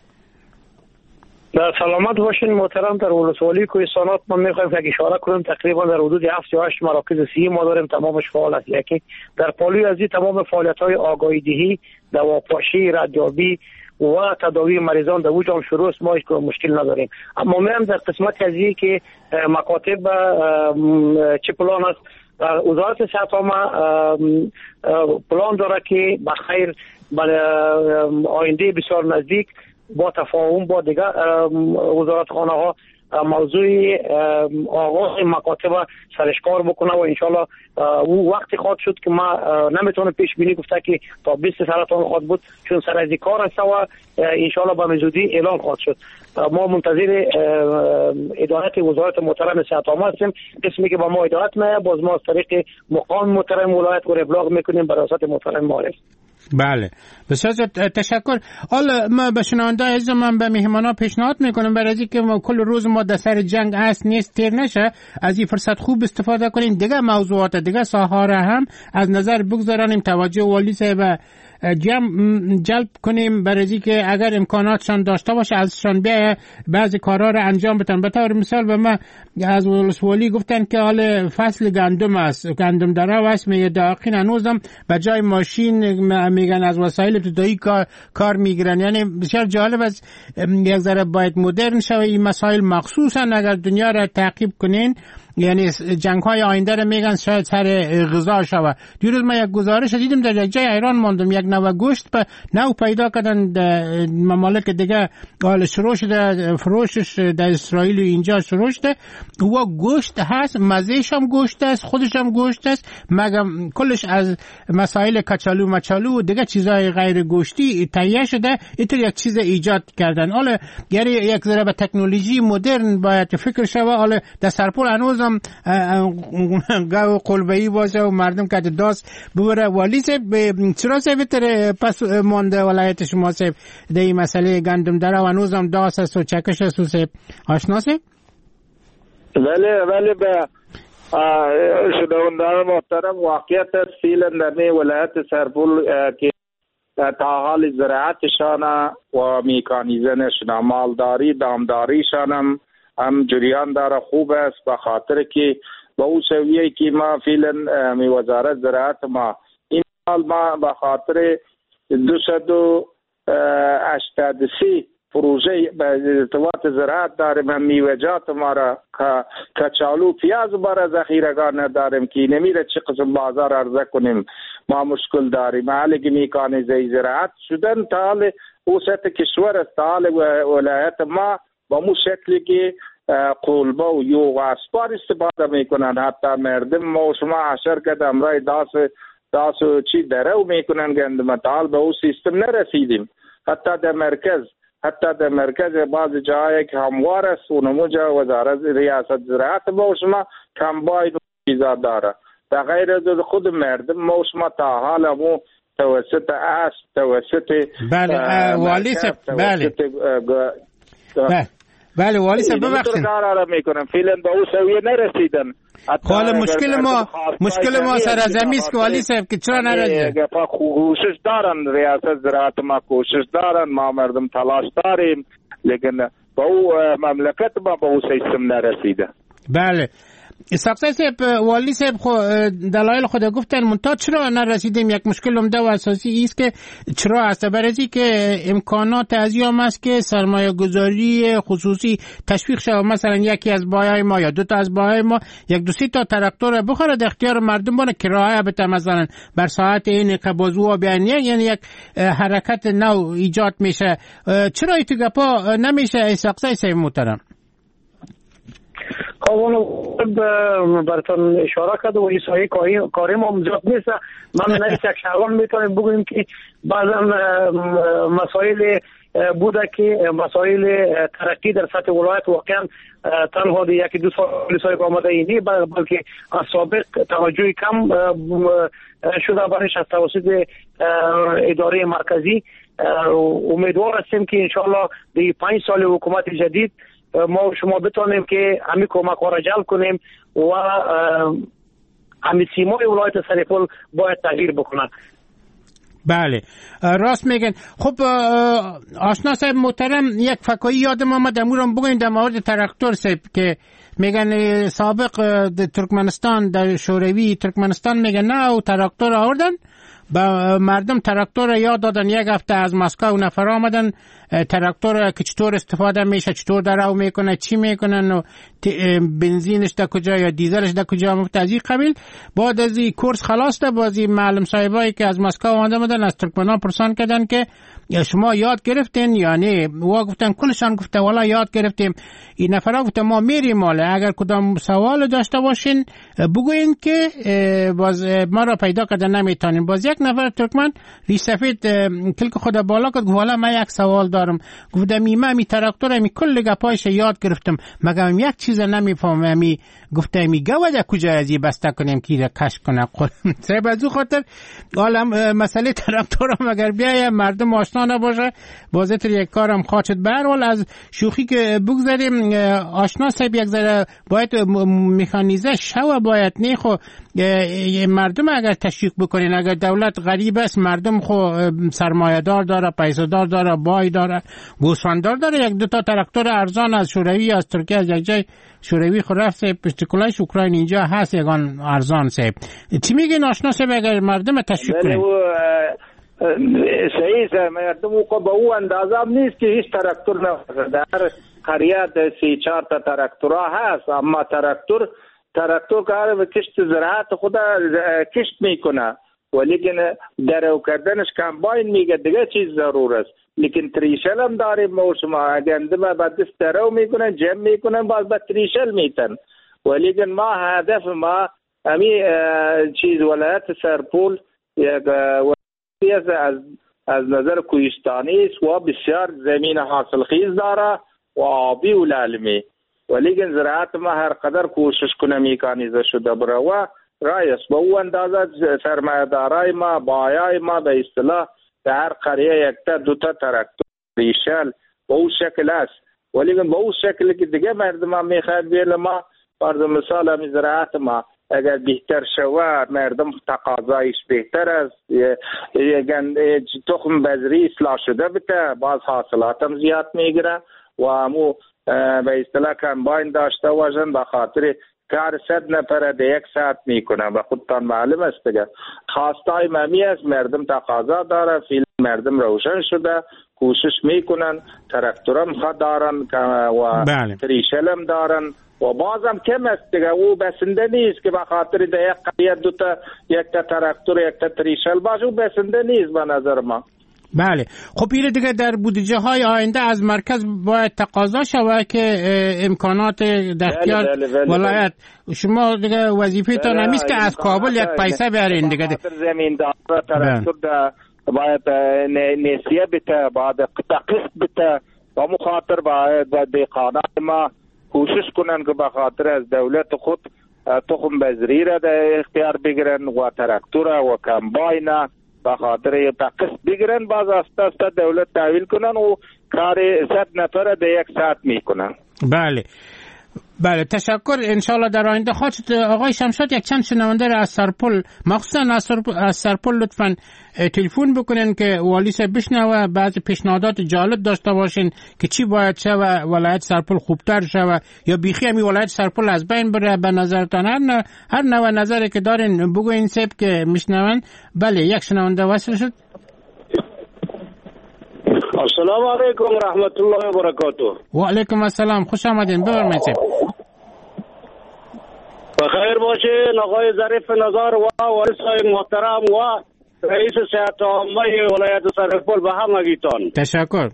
در سلامت باشین محترم. در ولسوالی کوهستانات ما میخوایم که اشاره کنیم تقریبا در حدود هفت یا هشت مراکز صحی ما داریم تمامش فعال است. یکی در پالوی ازی تمام فعالیت های آگاهی دهی، دواپاشی، ردیابی و تداوی مریضان در وجود هم شروع است. ما هیچ مشکل نداریم. اما میام در قسمت ازی که مکاتب چه پلان است. وزارت صحت عامه پلان داره که بخیر برای آینده بسیار نزدیک با تفاهم با دیگر وزارت خانه ها موضوع آغاز مکاتب سرش کار بکنه و انشالله او وقتی خواهد شد که ما نمیتونه پیش بینی گفته که تا بیست سرطان خواهد بود چون سر از کار است و انشالله به زودی اعلان خواهد شد. ما منتظر ادارت وزارت محترم صحت عامه هستیم. قسمی که با ما ادارت نه باز ما از طریق مقام محترم ولایت و ابلاغ میکنیم به رئاست محترم معرف. بله بسیار تشکر. حالا ما به شنونده عزیز من به مهمانا پیشنهاد میکنم برای اینکه ما کل روز ما در سر جنگ است نیست تیر نشه از این فرصت خوب استفاده کنیم دیگه موضوعات دیگه ساحه را هم از نظر بگذارانیم توجه والی صاحب جلب کنیم برای اینکه اگر امکاناتشان داشته باشه ازشان بیایه بعضی کارها را انجام بدن. به طور مثال به ما از ولسوالی گفتن که حال فصل گندم است، گندم داره و اسم یه دقیقین هنوزم به جای ماشین میگن از وسایل ابتدایی کار, کار میگیرن. یعنی بسیار جالب است. یک ذره باید مدرن شوه این مسائل مخصوصا اگر دنیا را تعقیب کنین. یعنی جنگ های آینده رو میگن شاید سر غذا شوه. دیروز من یک گزارش دیدم در یک جای ایران ماندم یک نوع گوشت به نو پیدا کردن در ممالک دیگه حال شروع شده فروشش در اسرائیل اینجا شروع شده و گوشت هست مزهش هم گوشت است خودش هم گوشت است مگم کلش از مسائل کچالو مچالو و دیگه چیزای غیر گوشتی تهیه شده اینطور یک چیز ایجاد کردن. حالا یعنی یک ذره به تکنولوژی مدرن باید فکر شوه. حالا در سرپل هنوز هم گاو قلبه‌ای باشه و مردم که داست ببره. والی صاحب چرا صاحب تر پس مانده ولایت شما صاحب در این مسئله گندم داره و هنوز هم داست است و چکش است و صاحب آشنا صاحب؟ ولی ولی به شنوندگان محترم واقعیت فعلا در ولایت سرپل که تا حال زراعتشان و میکانیزنشان مالداری دامداریشان هم, هم جریان داره خوب است، به خاطر که به اون سویه که ما فعلا می وزارت زراعت ما این حال ما به خاطر دویست و هشتاد و سه پروژه به ارتباط زراعت داریم، هم میوجات ما را کچالو پیاز برای ذخیرگاه نداریم که نمیره چه قسم بازار عرضه کنیم، ما مشکل داریم. حالی که میکانیزه زراعت شدن تا حال اوسط کشور است، تا حال ولایت ما با مو شکلی که قلبه و یوغ و اسپار استفاده میکنن، حتی مردم ما شما عشر کده امرای داس داس و چی دره و میکنن گندم، تا حال به او سیستم نرسیدیم. حتی در مرکز حتی در مرکز بعض جایی که هموار است و نموجه وزارت ریاست زراعت ما شما کمباین و چیزا داره. در غیر از خود مردم ما شما تا حال همون توسط اسب توسط بله والی صاحب بله بله بله والی صاحب ببخشید کار میکنن فعلا به اون سویه نرسیدن. حالا مشکل ما مشکل ما سرزمین است که والی صاحب که چرا نرسیدن؟ کوشش دارن ریاست زراعت ما کوشش دارن، ما مردم تلاش داریم، لیکن به او مملکت ما به او سیستم نرسیده. بله ساقطه صاحب والی صاحب خو دلایل خود گفتن منتها چرا نرسیدیم؟ یک مشکل عمده و اساسی است که چرا است، برای که امکانات ازیام است که سرمایه گذاری خصوصی تشویق شود. مثلا یکی از بایای ما یا دو تا از بایای ما یک دو سه تا تراکتور بخوره در اختیار مردم بونه کرایه بده، مثلا بر ساعت این قبضو بیان یعنی یک حرکت نو ایجاد میشه. چرا ایت گپا نمیشه ساقطه صاحب محترم؟ اونو براتون اشاره کرد و ایسایی کاری ما زیاد نیست. من نه یک شغل میتونیم بگوییم که بعضا مسائل بوده که مسائل ترقی در سطح ولایت واقعا تنها یکی دو سال سال آمده اینی، بلکه از سابق توجه کم شده برش از توسط اداره مرکزی. امیدوار هستیم که انشالله در پنج سال حکومت جدید ما شما بتونیم که همین کمک را جلب کنیم و همین سیمای ولایت سرپل باید تغییر بکنند. بله راست میگن. خب آشنا صاحب محترم یک فکایی یادم آمد امورم بگوین در مورد تراکتور صاحب که میگن سابق در ترکمنستان در شوروی ترکمنستان میگن نه و تراکتور آوردن با مردم تراکتور یاد دادن. یک هفته از مسکو نفر آمدن تراکتور که چطور استفاده میشه، چطور درو میکنه، چی میکنن و بنزینش در کجا یا دیزلش در کجا مفت از این قبیل. بعد از این کورس خلاص ده بازی معلم صاحبایی که از مسکو آمده بودن از ترکمنان پرسان کردن که شما یاد گرفتین یا نه؟ و گفتن کلشان گفته والا یاد گرفتیم. این نفرها گفتن ما میریم ماله، اگر کدام سوال داشته باشین بگوین که باز ما را پیدا کردن نمیتونیم. باز یک نفر ترکمن ریش سفید کلک خود بالا کرد، گفت والا من یک سوال دارم. گفتم میمه می تراکتور می کل گپایش یاد گرفتم مگم یک چیز نمیفهمم. می گفتم می گوده کجا ازی بسته کنیم که کش کنه قول سه بازو خاطر عالم مسئله تراکتور مگر بیای مردم آشنا نباشه بازتر یک کارم خواچت. به هر حال از شوخی که بگذاریم آشنا صاحب یک ذره باید مکانیزه شو باید نه خو مردم اگر تشویق بکنین. اگر دولت غریب است مردم خو سرمایه دار داره، پیسه دار داره، بای داره، گوسفنددار داره. یک دو تا تراکتور ارزان از شوروی از ترکیه از یک جای شوروی خو رفت پشتکلایش اوکراین اینجا هست یگان ارزان صاحب. چی میگین آشنا صاحب اگر مردم تشویق کنین؟ صحیح است، مردم کو به او اندازه نیست که هیچ تراکتور نه در قریه د سی چهار تا تراکتور هست، اما تراکتور تراکتور کار به کشت زراعت خود کشت میکنه ولیکن درو کردنش کمباین میگه دیگه چیز ضرور است. لیکن تریشل هم داریم ما شما گنده با دست درو میکنن جمع میکنن باز با تریشل میتن. ولیکن ما هدف ما همی چیز ولایت سرپل یک از از نظر کوهستانی است و بسیار زمین حاصل خیز داره و آبی و لالمی. ولیکن زراعت ما هر قدر کوشش کنه میکانیزه شده بره و رایس با او اندازه سرمایه‌دارای ما بایای ما به اصطلاح در هر قریه یکتا دوتا تراکتور ریشل با او شکل است. ولیکن با او شکلی که دیگه مردم هم میخواید بیل ما فرض مثال همی زراعت ما اگر بهتر شود مردم تقاضایش بهتر است، تخم بذری اصلاح شده بته باز حاصلات هم زیاد میگیره و همو به اصطلاح کمباین داشته باشن به خاطر کار صد نفر در یک ساعت میکنه و خودتان معلوم است دیگه. خواستای ممی است، مردم تقاضا داره، فیلم مردم روشن شده کوشش میکنن، تراکتورم خود دارن و بله. تریشلم دارن و بازم کم است دیگه. او بسنده نیست که به خاطر در یک قریه دوتا یک تا تراکتور یک تا تریشل باشه، او بسنده نیست به نظر ما. بله خب این دیگه در بودجه های آینده از مرکز باید تقاضا شود که امکانات در اختیار ولایت شما دیگه وظیفه تان همیست که از کابل یک پیسه بیارین دیگه. زمیندار تراکتور باید نسیه بته، باید قسط بته و مخاطر باید دیقانه ما کوشش کنن که به خاطر از دولت خود تخم بذری را در اختیار بگیرن و تراکتور و کمباین به خاطر قسط بگیرن، باز است است دولت تحویل کنن و کار صد نفر در یک ساعت میکنن. بله بله تشکر. انشالله در آینده خواهد آقای شمشاد یک چند شنونده را از سرپل مخصوصا از سرپل لطفاً تلفن بکنین که والی صاحب بشنوه، بعضی پیشنهادات جالب داشته باشین که چی باید شوه ولایت سرپل خوبتر شوه یا بیخی همی ولایت سرپل از بین بره. به نظرتان هر نوع هر نوع نظری که دارین بگوین صاحب که میشنون. بله یک شنونده وصل شد. السلام علیکم رحمت الله و برکاته. و علیکم السلام، خوش آمدین. بفرمایید صاحب. بخیر باشین آقای ظریف نظر و والی صاحب محترم و رئیس صحت عامه ولایت سرپل به همگیتان. تشکر.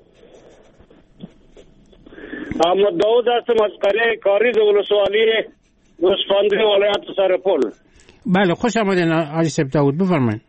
محمد داود هستم از قریه کاریز ولسوالی گوسفندی ولایت سرپل. بله خوش آمدین آقای صاحب داود، بفرمایید.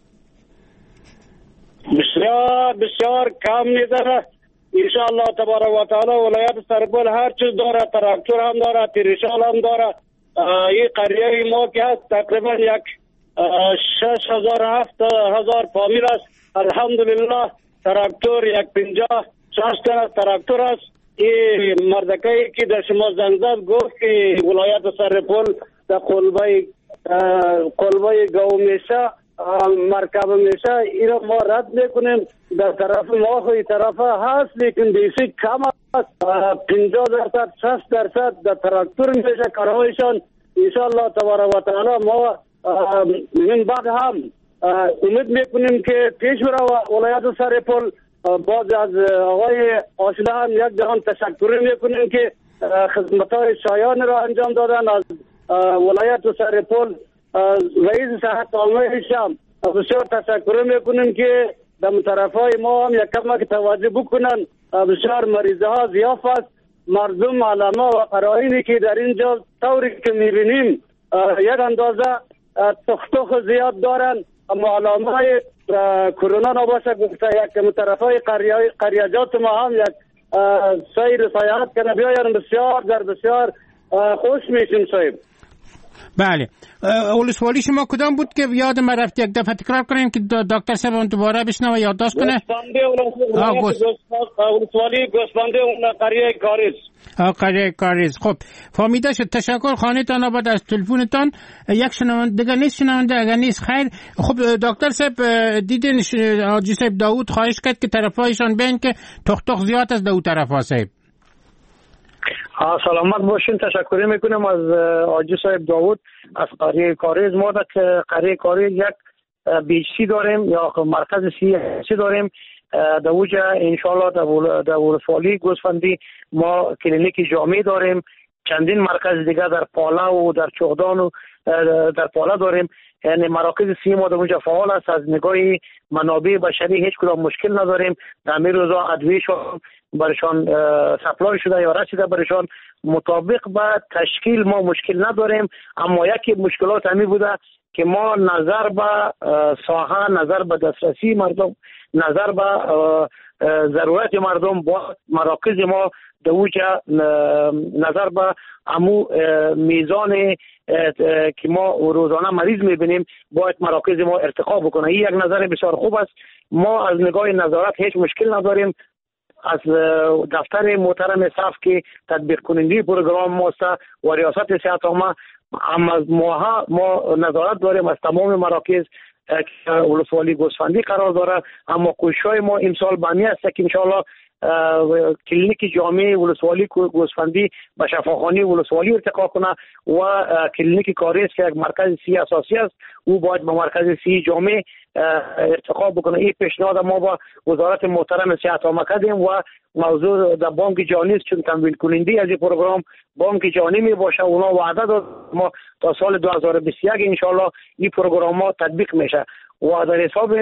بسیار بسیار کم نیداره انشاءالله تبارک و تعالی ولایت سرپل هر چیز داره، تراکتور هم داره، تریشال هم داره. این قریه ما که هست تقریبا یک شش هزار هفت هزار فامیل است. الحمدلله تراکتور یک پنجاه شش تا تراکتور است. این مردکایی که در شما زنگ زد گفت که ولایت سرپل در قلبه قلبه گومیشه مرکب میشه، این ما رد میکنیم. در طرف ما خوی طرف هست لیکن دیسی کم است. پنجاه درصد شصت درصد در تراکتور میشه کارهایشان. انشاءالله تبارک و تعالی ما من بعد هم امید میکنیم که پیش بره ولایت سرپل. باز از آقای آشنا هم یک جهان تشکر میکنیم که خدمتهای شایان را انجام دادن. از ولایت سرپل رئیس صحت عامه شام بسیار تشکر میکنیم که در طرفای ما هم یک کمک توجه بکنن. بسیار مریضه ها ضعیف است. مردم علامه و قرائنی که در اینجا طوری که میبینیم یک اندازه تختخ زیاد دارن، اما علامه های کرونا نباشه گفته یک طرفای قریجات ما هم یک سیر سیاحت کنه بیاین. بسیار در بسیار خوش میشیم صاحب. بله ولسوالی شما کدام بود که یاد ما رفت؟ یک دفعه تکرار کنین که دکتر صاحب اون دوباره بشنوه یادداشت کنه. ولسوالی گوسفندی اون قریه کاریز. قریه کاریز. خب فهمیده شد. تشکر. خانه‌تان آباد از تلفنتان. یک شنونده دیگه نیست، شنونده اگر نیست خیر. خب دکتر صاحب دیدین حاجی صاحب داوود خواهش کرد که طرفایشان بین که تخ تخ زیاد از دو طرفا صاحب. سلامت باشین. تشکر میکنم از حاجی صاحب داوود از قریه کاریز. ما در قریه کاریز یک بی سی داریم یا مرکز سی داریم. در اوجه انشالله در ولسوالی گوسفندی ما کلینیک جامع داریم. چندین مرکز دیگه در پالا و در چغدان و در پالا داریم. یعنی مراکز سی ما در اونجا فعال است. از نگاه منابع بشری هیچ کدام مشکل نداریم. در همین روزا ادویه برشان سپلای شده یا رسیده برشان مطابق با تشکیل ما مشکل نداریم. اما یکی مشکلات همی بوده که ما نظر به ساحه، نظر به دسترسی مردم، نظر به ضرورت مردم با مراکز ما دوجه نظر به امو میزان که ما روزانه مریض میبینیم باید مراکز ما ارتقا بکنه. این یک نظر بسیار خوب است. ما از نگاه نظارت هیچ مشکل نداریم. از دفتر محترم صف که تطبیق کننده پروگرام ماست و ریاست صحت عامه اما از ماها ما نظارت داریم از تمام مراکز که ولسوالی گوسفندی قرار داره. اما کوشش‌های ما امسال بامی است که انشاءالله کلینیک جامع ولسوالی گوسفندی به شفاخانه ولسوالی ارتقا کنه و کلینیک کاریس که یک مرکز سی اساسی است او باید به مرکز سی جامع ارتقا بکنه. این پیشنهاد ما با وزارت محترم صحت عامه کردیم و موضوع در بانک جهانی است چون تمویل کننده از این پروگرام بانک جهانی می باشه. اونا وعده داد ما تا سال دو هزار و بیست و یک ان شاء الله این پروگرام ها تطبیق میشه. و در حساب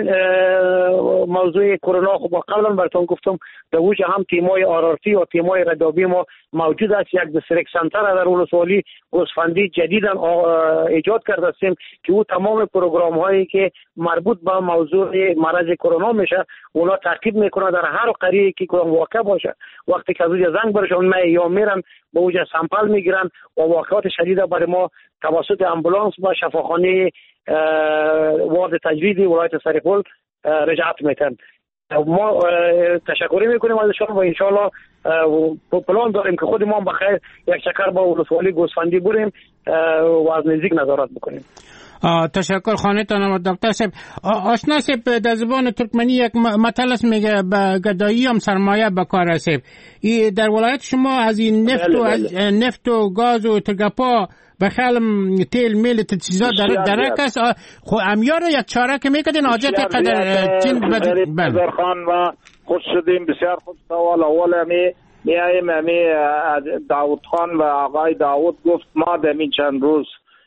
موضوع کرونا خب قبلا براتون گفتم در وجه هم تیمای آرارتی و تیمای ردابی ما موجود است. یک دیستریکت سنتر در ولسوالی گوسفندی جدیدا ایجاد کرده هستیم که او تمام پروگرام هایی که مربوط به موضوع مرض کرونا میشه اونا تعقیب میکنه در هر قریه که کرونا واقع باشه. وقتی که از اونجا زنگ برشون می یا میرن به اونجا سامپل میگیرن و واقعات شدید برای ما توسط امبولانس با شفاخانه وارد تجویدی ولایت سرپل رجعت میتن. ما تشکری میکنیم ازشان و انشاءالله پلان داریم که خود ما بخیر یک چکر با ولسوالی گوسفندی بریم و از نزدیک نظارت بکنیم. تشکر خانه‌تان دکتر صاحب. آشنا صاحب در زبان ترکمنی یک متل است میگه به گدایی هم سرمایه به کار است. در ولایت شما از این نفت و از نفت و گاز و ترگپا به خیالم تیل میل تجهیزات در درک است. خب امیار یک چاره که میکردین حاجت قدر چین بله خان و خوش شدیم. بسیار خوب سوال. اول امی میایم امی داود خان و آقای داود گفت ما دمی چند روز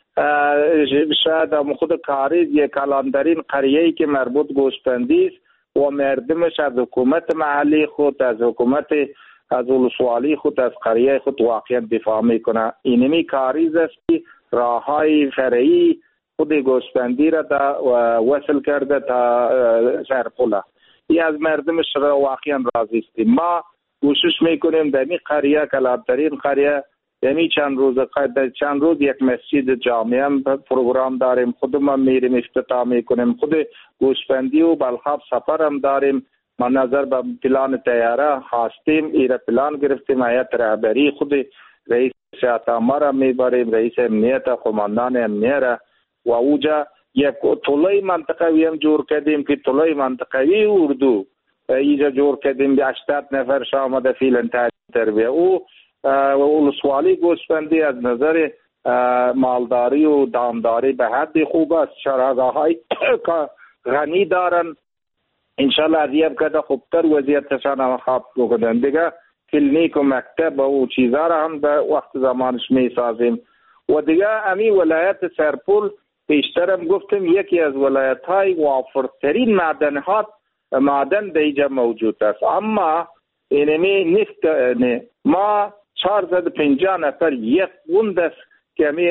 شاید خود کاری یک کلاندرین قریه‌ای که مربوط گوسفندی است و مردمش از حکومت محلی خود از حکومت از ولسوالی خود از قریه خود واقعا دفاع میکنه. اینمی کاریز است که راههای فرعی خود گوسفندی را وصل کرده تا سرپل. این از مردمش را واقعا راضی است. ما کوشش میکنیم در این قریه کلانترین قریه یعنی چند روز چند روز یک مسجد جامع هم پروگرام داریم. خودمون میریم افتتاح میکنیم. خود گوسفندی و بلخاب سفر هم داریم. ما نظر به پلان تیاره خواستیم ایره پلان گرفتیم. هیئت رهبری خود رئیس صحت عامه را میبریم، رئیس امنیت، قماندان امنیت و اوجا یک طولای منطقوی هم جور کردیم که طولای منطقوی اردو ایجا جور کردیم. به هشتاد نفر شامده فیلن تربیه او ولسوالی گوسفندی از نظر مالداری و دامداری به حد خوب است. چراگاه های غنی دارن. انشالله از یک کده خوبتر وضعیتشان هم خواب بکنن. دیگه کلینیک و مکتب و چیزها را هم به وقت زمانش می سازیم. و دیگه امی ولایت سرپل پیشترم گفتم یکی از ولایت های وافرترین معدنات معدن دیجا موجود است. اما اینمی نفت نه ما چهارصد و پنجاه نفر یک گوند است که امی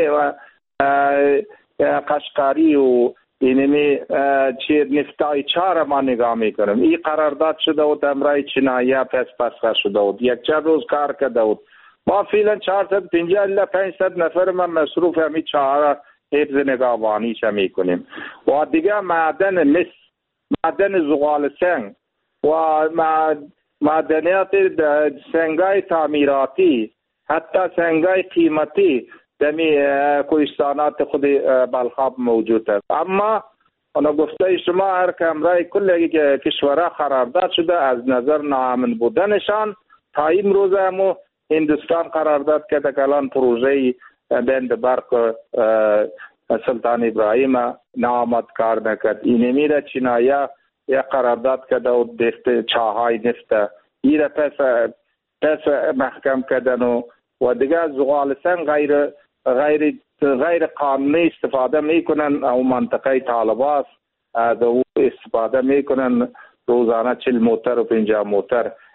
قشقاری و اینمی چی نفتای چهار ما نگاه میکنم. این قرارداد شده و امرای چنایه پس پس شده و یک چند روز کار کرده و ما فعلا چهارصد و پنجاه الی پانصد نفر ما مصروف همی چهار حفظ نگاهبانیش میکنیم. و دیگه معدن مس معدن زغال سنگ و معدنیات سنگای تعمیراتی حتی سنگای قیمتی دمی کوهستانات خود بلخاب موجود است. اما انا گفته شما هر کمرای کل کشورها قرارداد شده از نظر ناامن بودنشان تا این روز هم هندوستان قرارداد کرده که الان پروژه بند برق سلطان ابراهیم نامد کار نکرد. این میره چینایا یک قرارداد کرده و دفت چاهای نفت ایره پس پس محکم کردن و, و دیگه زغال سنگ غیر غیر غیر قانونی استفاده میکنن او منطقه طالباس دو استفاده میکنن روزانه چل موتر و پنجاه موتر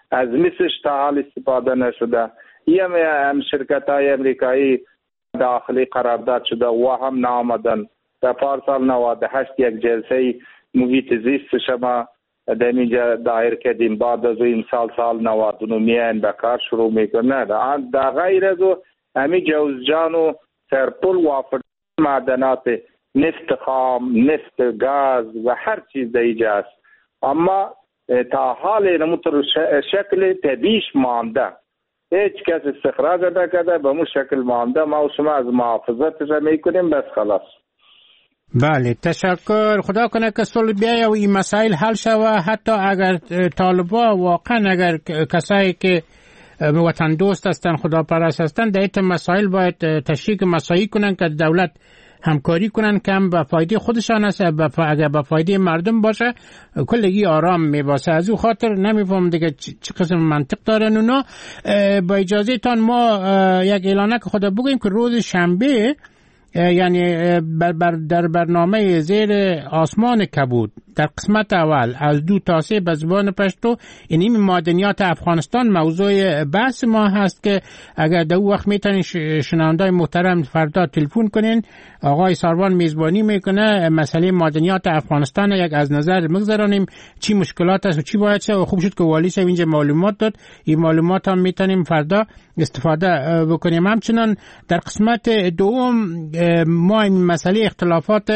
از مثلش تا حال استفاده نشده. یم هم شرکت های امریکایی داخلی قرارداد شده و هم نامدن. در پارسال نود و هشت یک جلسه محیط زیست شما در اینجا دایر کردیم، بعد از این سال سال نود و نه میان به کار شروع میکنه. در غیر از همین جوزجان و سرپل وافر معدنات نفت خام، نفت گاز و هر چیز در اینجا است، اما تا حال نموتر شکل طبیعیش مانده، هیچ کس استخراج نکرده، به مو شکل مانده. ما و شما از محافظتش میکنیم بس خلاص. بله تشکر. خدا کنه که صلح بیاید و این مسائل حل شود. حتی اگر طالبا واقعا اگر کسایی که وطن دوست هستن، خدا پرست هستن، در این مسائل باید تشریک مساعی کنن که دولت همکاری کنن که هم به فایده خودشان است، اگر به فایده مردم باشه کلگی آرام میباسه. از او خاطر نمیفهم دیگه چه قسم منطق دارن اونا. با اجازه تان ما یک اعلانه که خدا بگویم که روز شنبه، یعنی بر بر در برنامه زیر آسمان کبود در قسمت اول از دو تا سه به زبان پشتو، این معدنیات افغانستان موضوع بحث ما هست که اگر در اون وقت میتونین شنوندای محترم فردا تلفن کنین، آقای ساروان میزبانی میکنه، مسئله معدنیات افغانستان یک از نظر مگذرانیم، چی مشکلات است و چی باید شه. و خوب شد که والی صاحب اینجا معلومات داد، این معلومات هم میتونیم فردا استفاده بکنیم. همچنان در قسمت دوم ما این مسئله اختلافات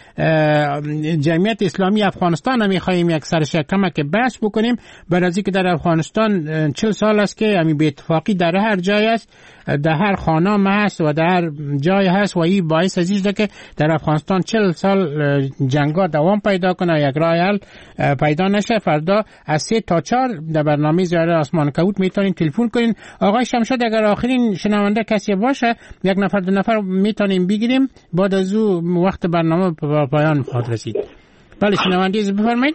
جمعیت اسلامی افغانستان هم میخواییم یک سرش کمک بحث بکنیم، برای از اینکه در افغانستان چل سال است که همین به اتفاقی در هر جای است، در هر خانه هست و در هر جای هست و این باعث از اینه که در افغانستان چل سال جنگا دوام پیدا کنه، یک راه حل پیدا نشه. فردا از سه تا چهار در برنامه زیر آسمان کبود میتونین تلفن کنین. آقای شمشاد اگر آخرین شنونده کسی باشه، یک نفر دو نفر میتونیم بگیریم، بعد از او وقت برنامه پایان خواهد رسید. بله شنونده عزیز بفرمایید،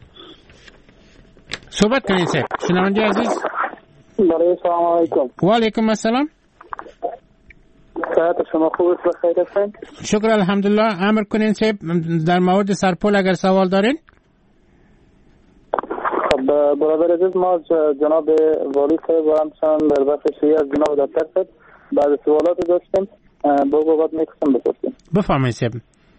صحبت کنید صاحب. شنونده عزیز بله سلام علیکم. و علیکم السلام. صحت شما خوب است؟ بخیر هستید؟ شکر الحمدلله. امر کنین صاحب، در مورد سرپل اگر سوال دارین. خب برادر عزیز، ما جناب والی صاحب و همچنان در بخش شیعه از جناب دکتر صاحب بعد سوالات داشتیم، با بابت میخواستم بپرسیم. بفرمایید صاحب.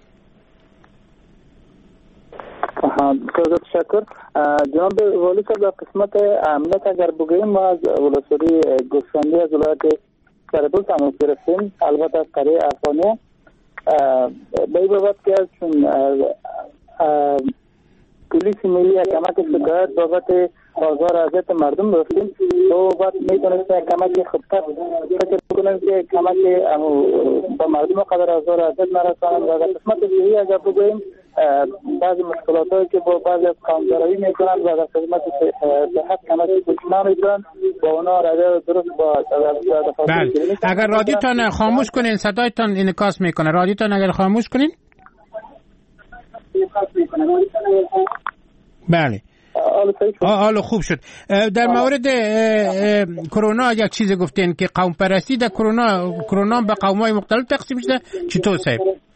تشکر. جناب والی صاحب، در قسمت امنیت اگر بگوییم، ما از ولسوالی گوسفندی از ولایت سرپل تماس گرفتیم، البته از قریه افغانیه، به این بابت که از چون پلیس ملی کمک شکایت بابت آزار اذیت مردم داشتیم، تو بعد میتونست کمک خودتر فکر بکنن که کمک با مردم قدر آزار اذیت نرسانند. و در قسمت صحی اگر بگوییم، بعضی مشکلات هایی که با بعضی از قومگرایی میکنن و در خدمت صحت کمک بکنن میکنن، با اونا روی درست با بله. اگر رادیوتان خاموش کنین صدایتان انعکاس میکنه. رادیوتان اگر خاموش کنین. بله حالا خوب شد. در مورد کرونا یک چیز گفتین که قوم پرستی در کرونا کرونا به قوم‌های مختلف تقسیم شده، چطور صاحب؟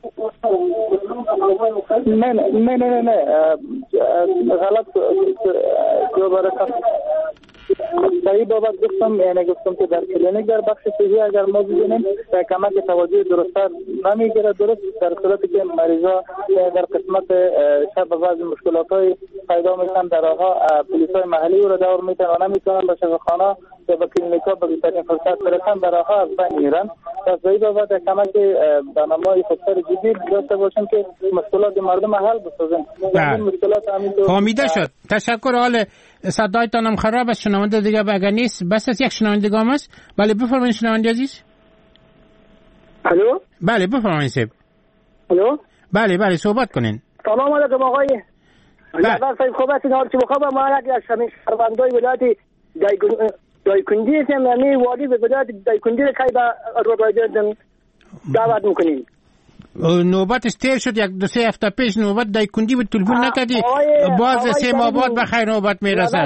نه نه نه نه غلط دوباره صحیح بابت گفتم، یعنی گفتم که در کلینیک در بخش صحی اگر ما ببینیم کمک توجه درست‌تر نمیگیره، درست در صورتی که مریضا در قسمت شب بعضی مشکلات‌های پیدا میشن، در آنها پلیس‌های محلی رو دور میتن و نمیتونن به شفاخانه یا به کلینیک‌ها به بهترین فرصت برسن، در آنها از بین میرن. پس صحیح بابت کمک برنامه‌های خودسر جدی داشته باشیم که مشکلات مردم حل بسازیم. مشکلات همینطور فهمیده شد. تشکر. حال صدایتان هم خراب است، شنونده دیگه اگر نیست، بس است یک شنونده گام است. بله بفرمایید شنونده عزیز. الو بله بفرمایید صاحب. الو بله بله صحبت کنین. سلام علیکم آقای جعفر صاحب، خوب هستید؟ حال چی بخواب؟ ما یک از شهروندای ولایت دایکندی هستم، یعنی والی به ولایت دایکندی رو کی به روبایدن دعوت میکنیم. نوبت استیر شد یک دو سه هفته پیش، نوبت دایکندی به تلفن نکردی، باز سه ماه بعد بخیر نوبت میرسه.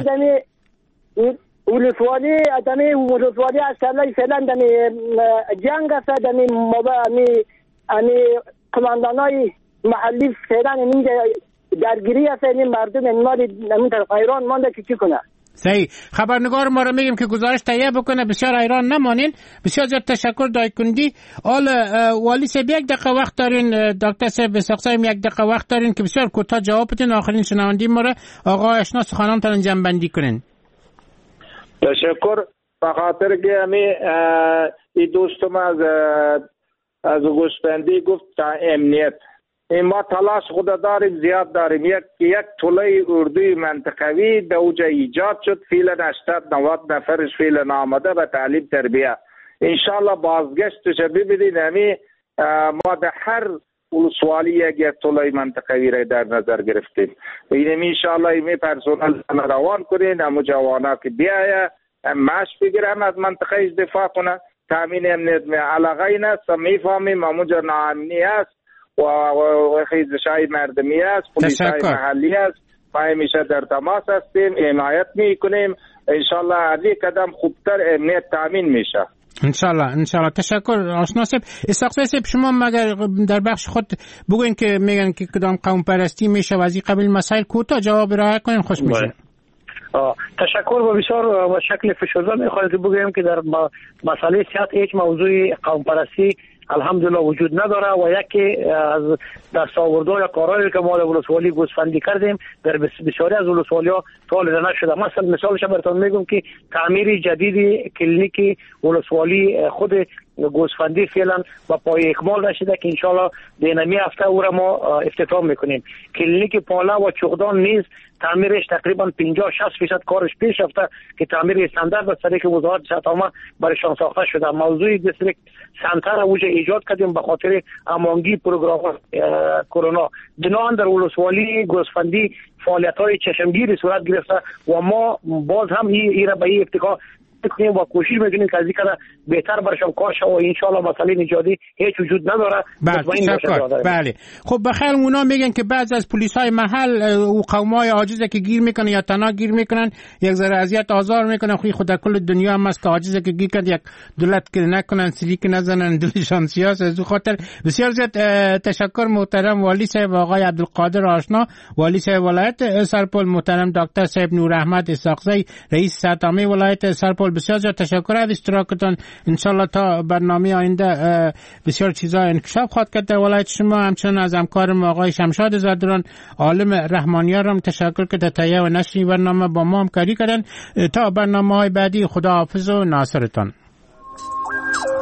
ولسوالی ادمی ولسوالی اصلا فعلا دمی جنگ است، دمی مبا امی امی کماندانای محلی فعلا اینجا درگیری است، این مردم این مال نمی طرف ایران مانده که چی کنه. صحیح. خبرنگار ما رو میگیم که گزارش تهیه بکنه، بسیار حیران نمانین. بسیار زیاد تشکر دایکندی. حال والی صاحب یک دقیقه وقت دارین، دکتر صاحب بساقسایم یک دقیقه وقت دارین که بسیار کوتاه جواب بدین. آخرین شنوندی ما رو آقای آشنا سخنانتان جمع بندی کنین. تشکر. به خاطر که همی این دوستم از از گوسفندی گفت تا امنیت، این ما تلاش خود داریم، زیاد داریم. یک یک طوله اردوی منطقوی در اوجا ایجاد شد، فعلا هشتاد نود نفرش فعلا آمده به تعلیم تربیه. انشالله بازگشتش ببینید همی ما در هر ولسوالی یک طوله منطقوی را در نظر گرفتیم. این انشالله این پرسونل روان کنین، همو جوانا که بیایه ماش بگیرم از منطقه دفاع کنه. تامین امنیت می علاقه این است، میفهمیم همونجا ناامنی است و خیزشای مردمی است، پلیسای محلی است. ما همیشه در تماس هستیم، حمایت میکنیم. انشالله از یک قدم خوبتر امنیت تامین میشه. انشالله انشالله. تشکر آشنا صاحب. اسحاق صاحب شما مگر در بخش خود بگوین که میگن که کدام قوم پرستی میشه و از این قبیل مسائل کوتاه جواب ارائه کنین، خوش میشه. تشکر. و بسیار به شکل فشرده میخواهیم که بگویم که در مسئله صحت هیچ موضوع قوم پرستی الحمدلله وجود نداره و یکی از دستاوردها یا کارهایی که ما در ولسوالی گوسفندی کردیم در بسیاری از ولسوالی‌ها فعال نشده. مثلا مثالش براتون میگم که تعمیر جدید کلینیک ولسوالی خود گوسفندی فعلا با پای اکمال رسیده که انشالله دینمی هفته او را ما افتتاح میکنیم. کلینیک پالا و چغدان نیز تعمیرش تقریبا پنجاه شصت درصد کارش پیش رفته که تعمیر استاندارد از طریق وزارت صحت عامه برایشان ساخته شده. موضوع دیستریکت سنتر اوج ایجاد کردیم به خاطر امانگی پروگرام کرونا. بنابراین در ولسوالی گوسفندی فعالیت‌های چشمگیری صورت گرفته و ما باز هم این را به این ابتکار کنیم و کوشش میکنیم که از این کار بهتر برشان کار شد و انشالله مسئله نژادی هیچ وجود نداره. بله بله. خب بخیر اونا میگن که بعض از پلیس های محل و قوم های عاجزه که گیر میکنن یا تنها گیر میکنن، یک ذره اذیت آزار میکنن. خو خود در کل دنیا هم است که عاجزه که گیر کرد یک دولت که نکنن، سلیک نزنن، دلشان سیاس. از خاطر بسیار زیاد تشکر محترم والی صاحب آقای عبدالقادر آشنا، والی صاحب ولایت سرپل، محترم دکتر صاحب نور احمد اسحاقزی رئیس صحت عامه ولایت سرپل. بسیار زیاد تشکر از اشتراکتان. انشالله تا برنامه آینده بسیار چیزا انکشاف خواهد کرد در ولایت شما. همچنین از همکارم آقای شمشاد زادران عالم رحمانیار هم تشکر که در تهیه و نشر برنامه با ما همکاری کردن. تا برنامه‌های بعدی خداحافظ و ناصرتان.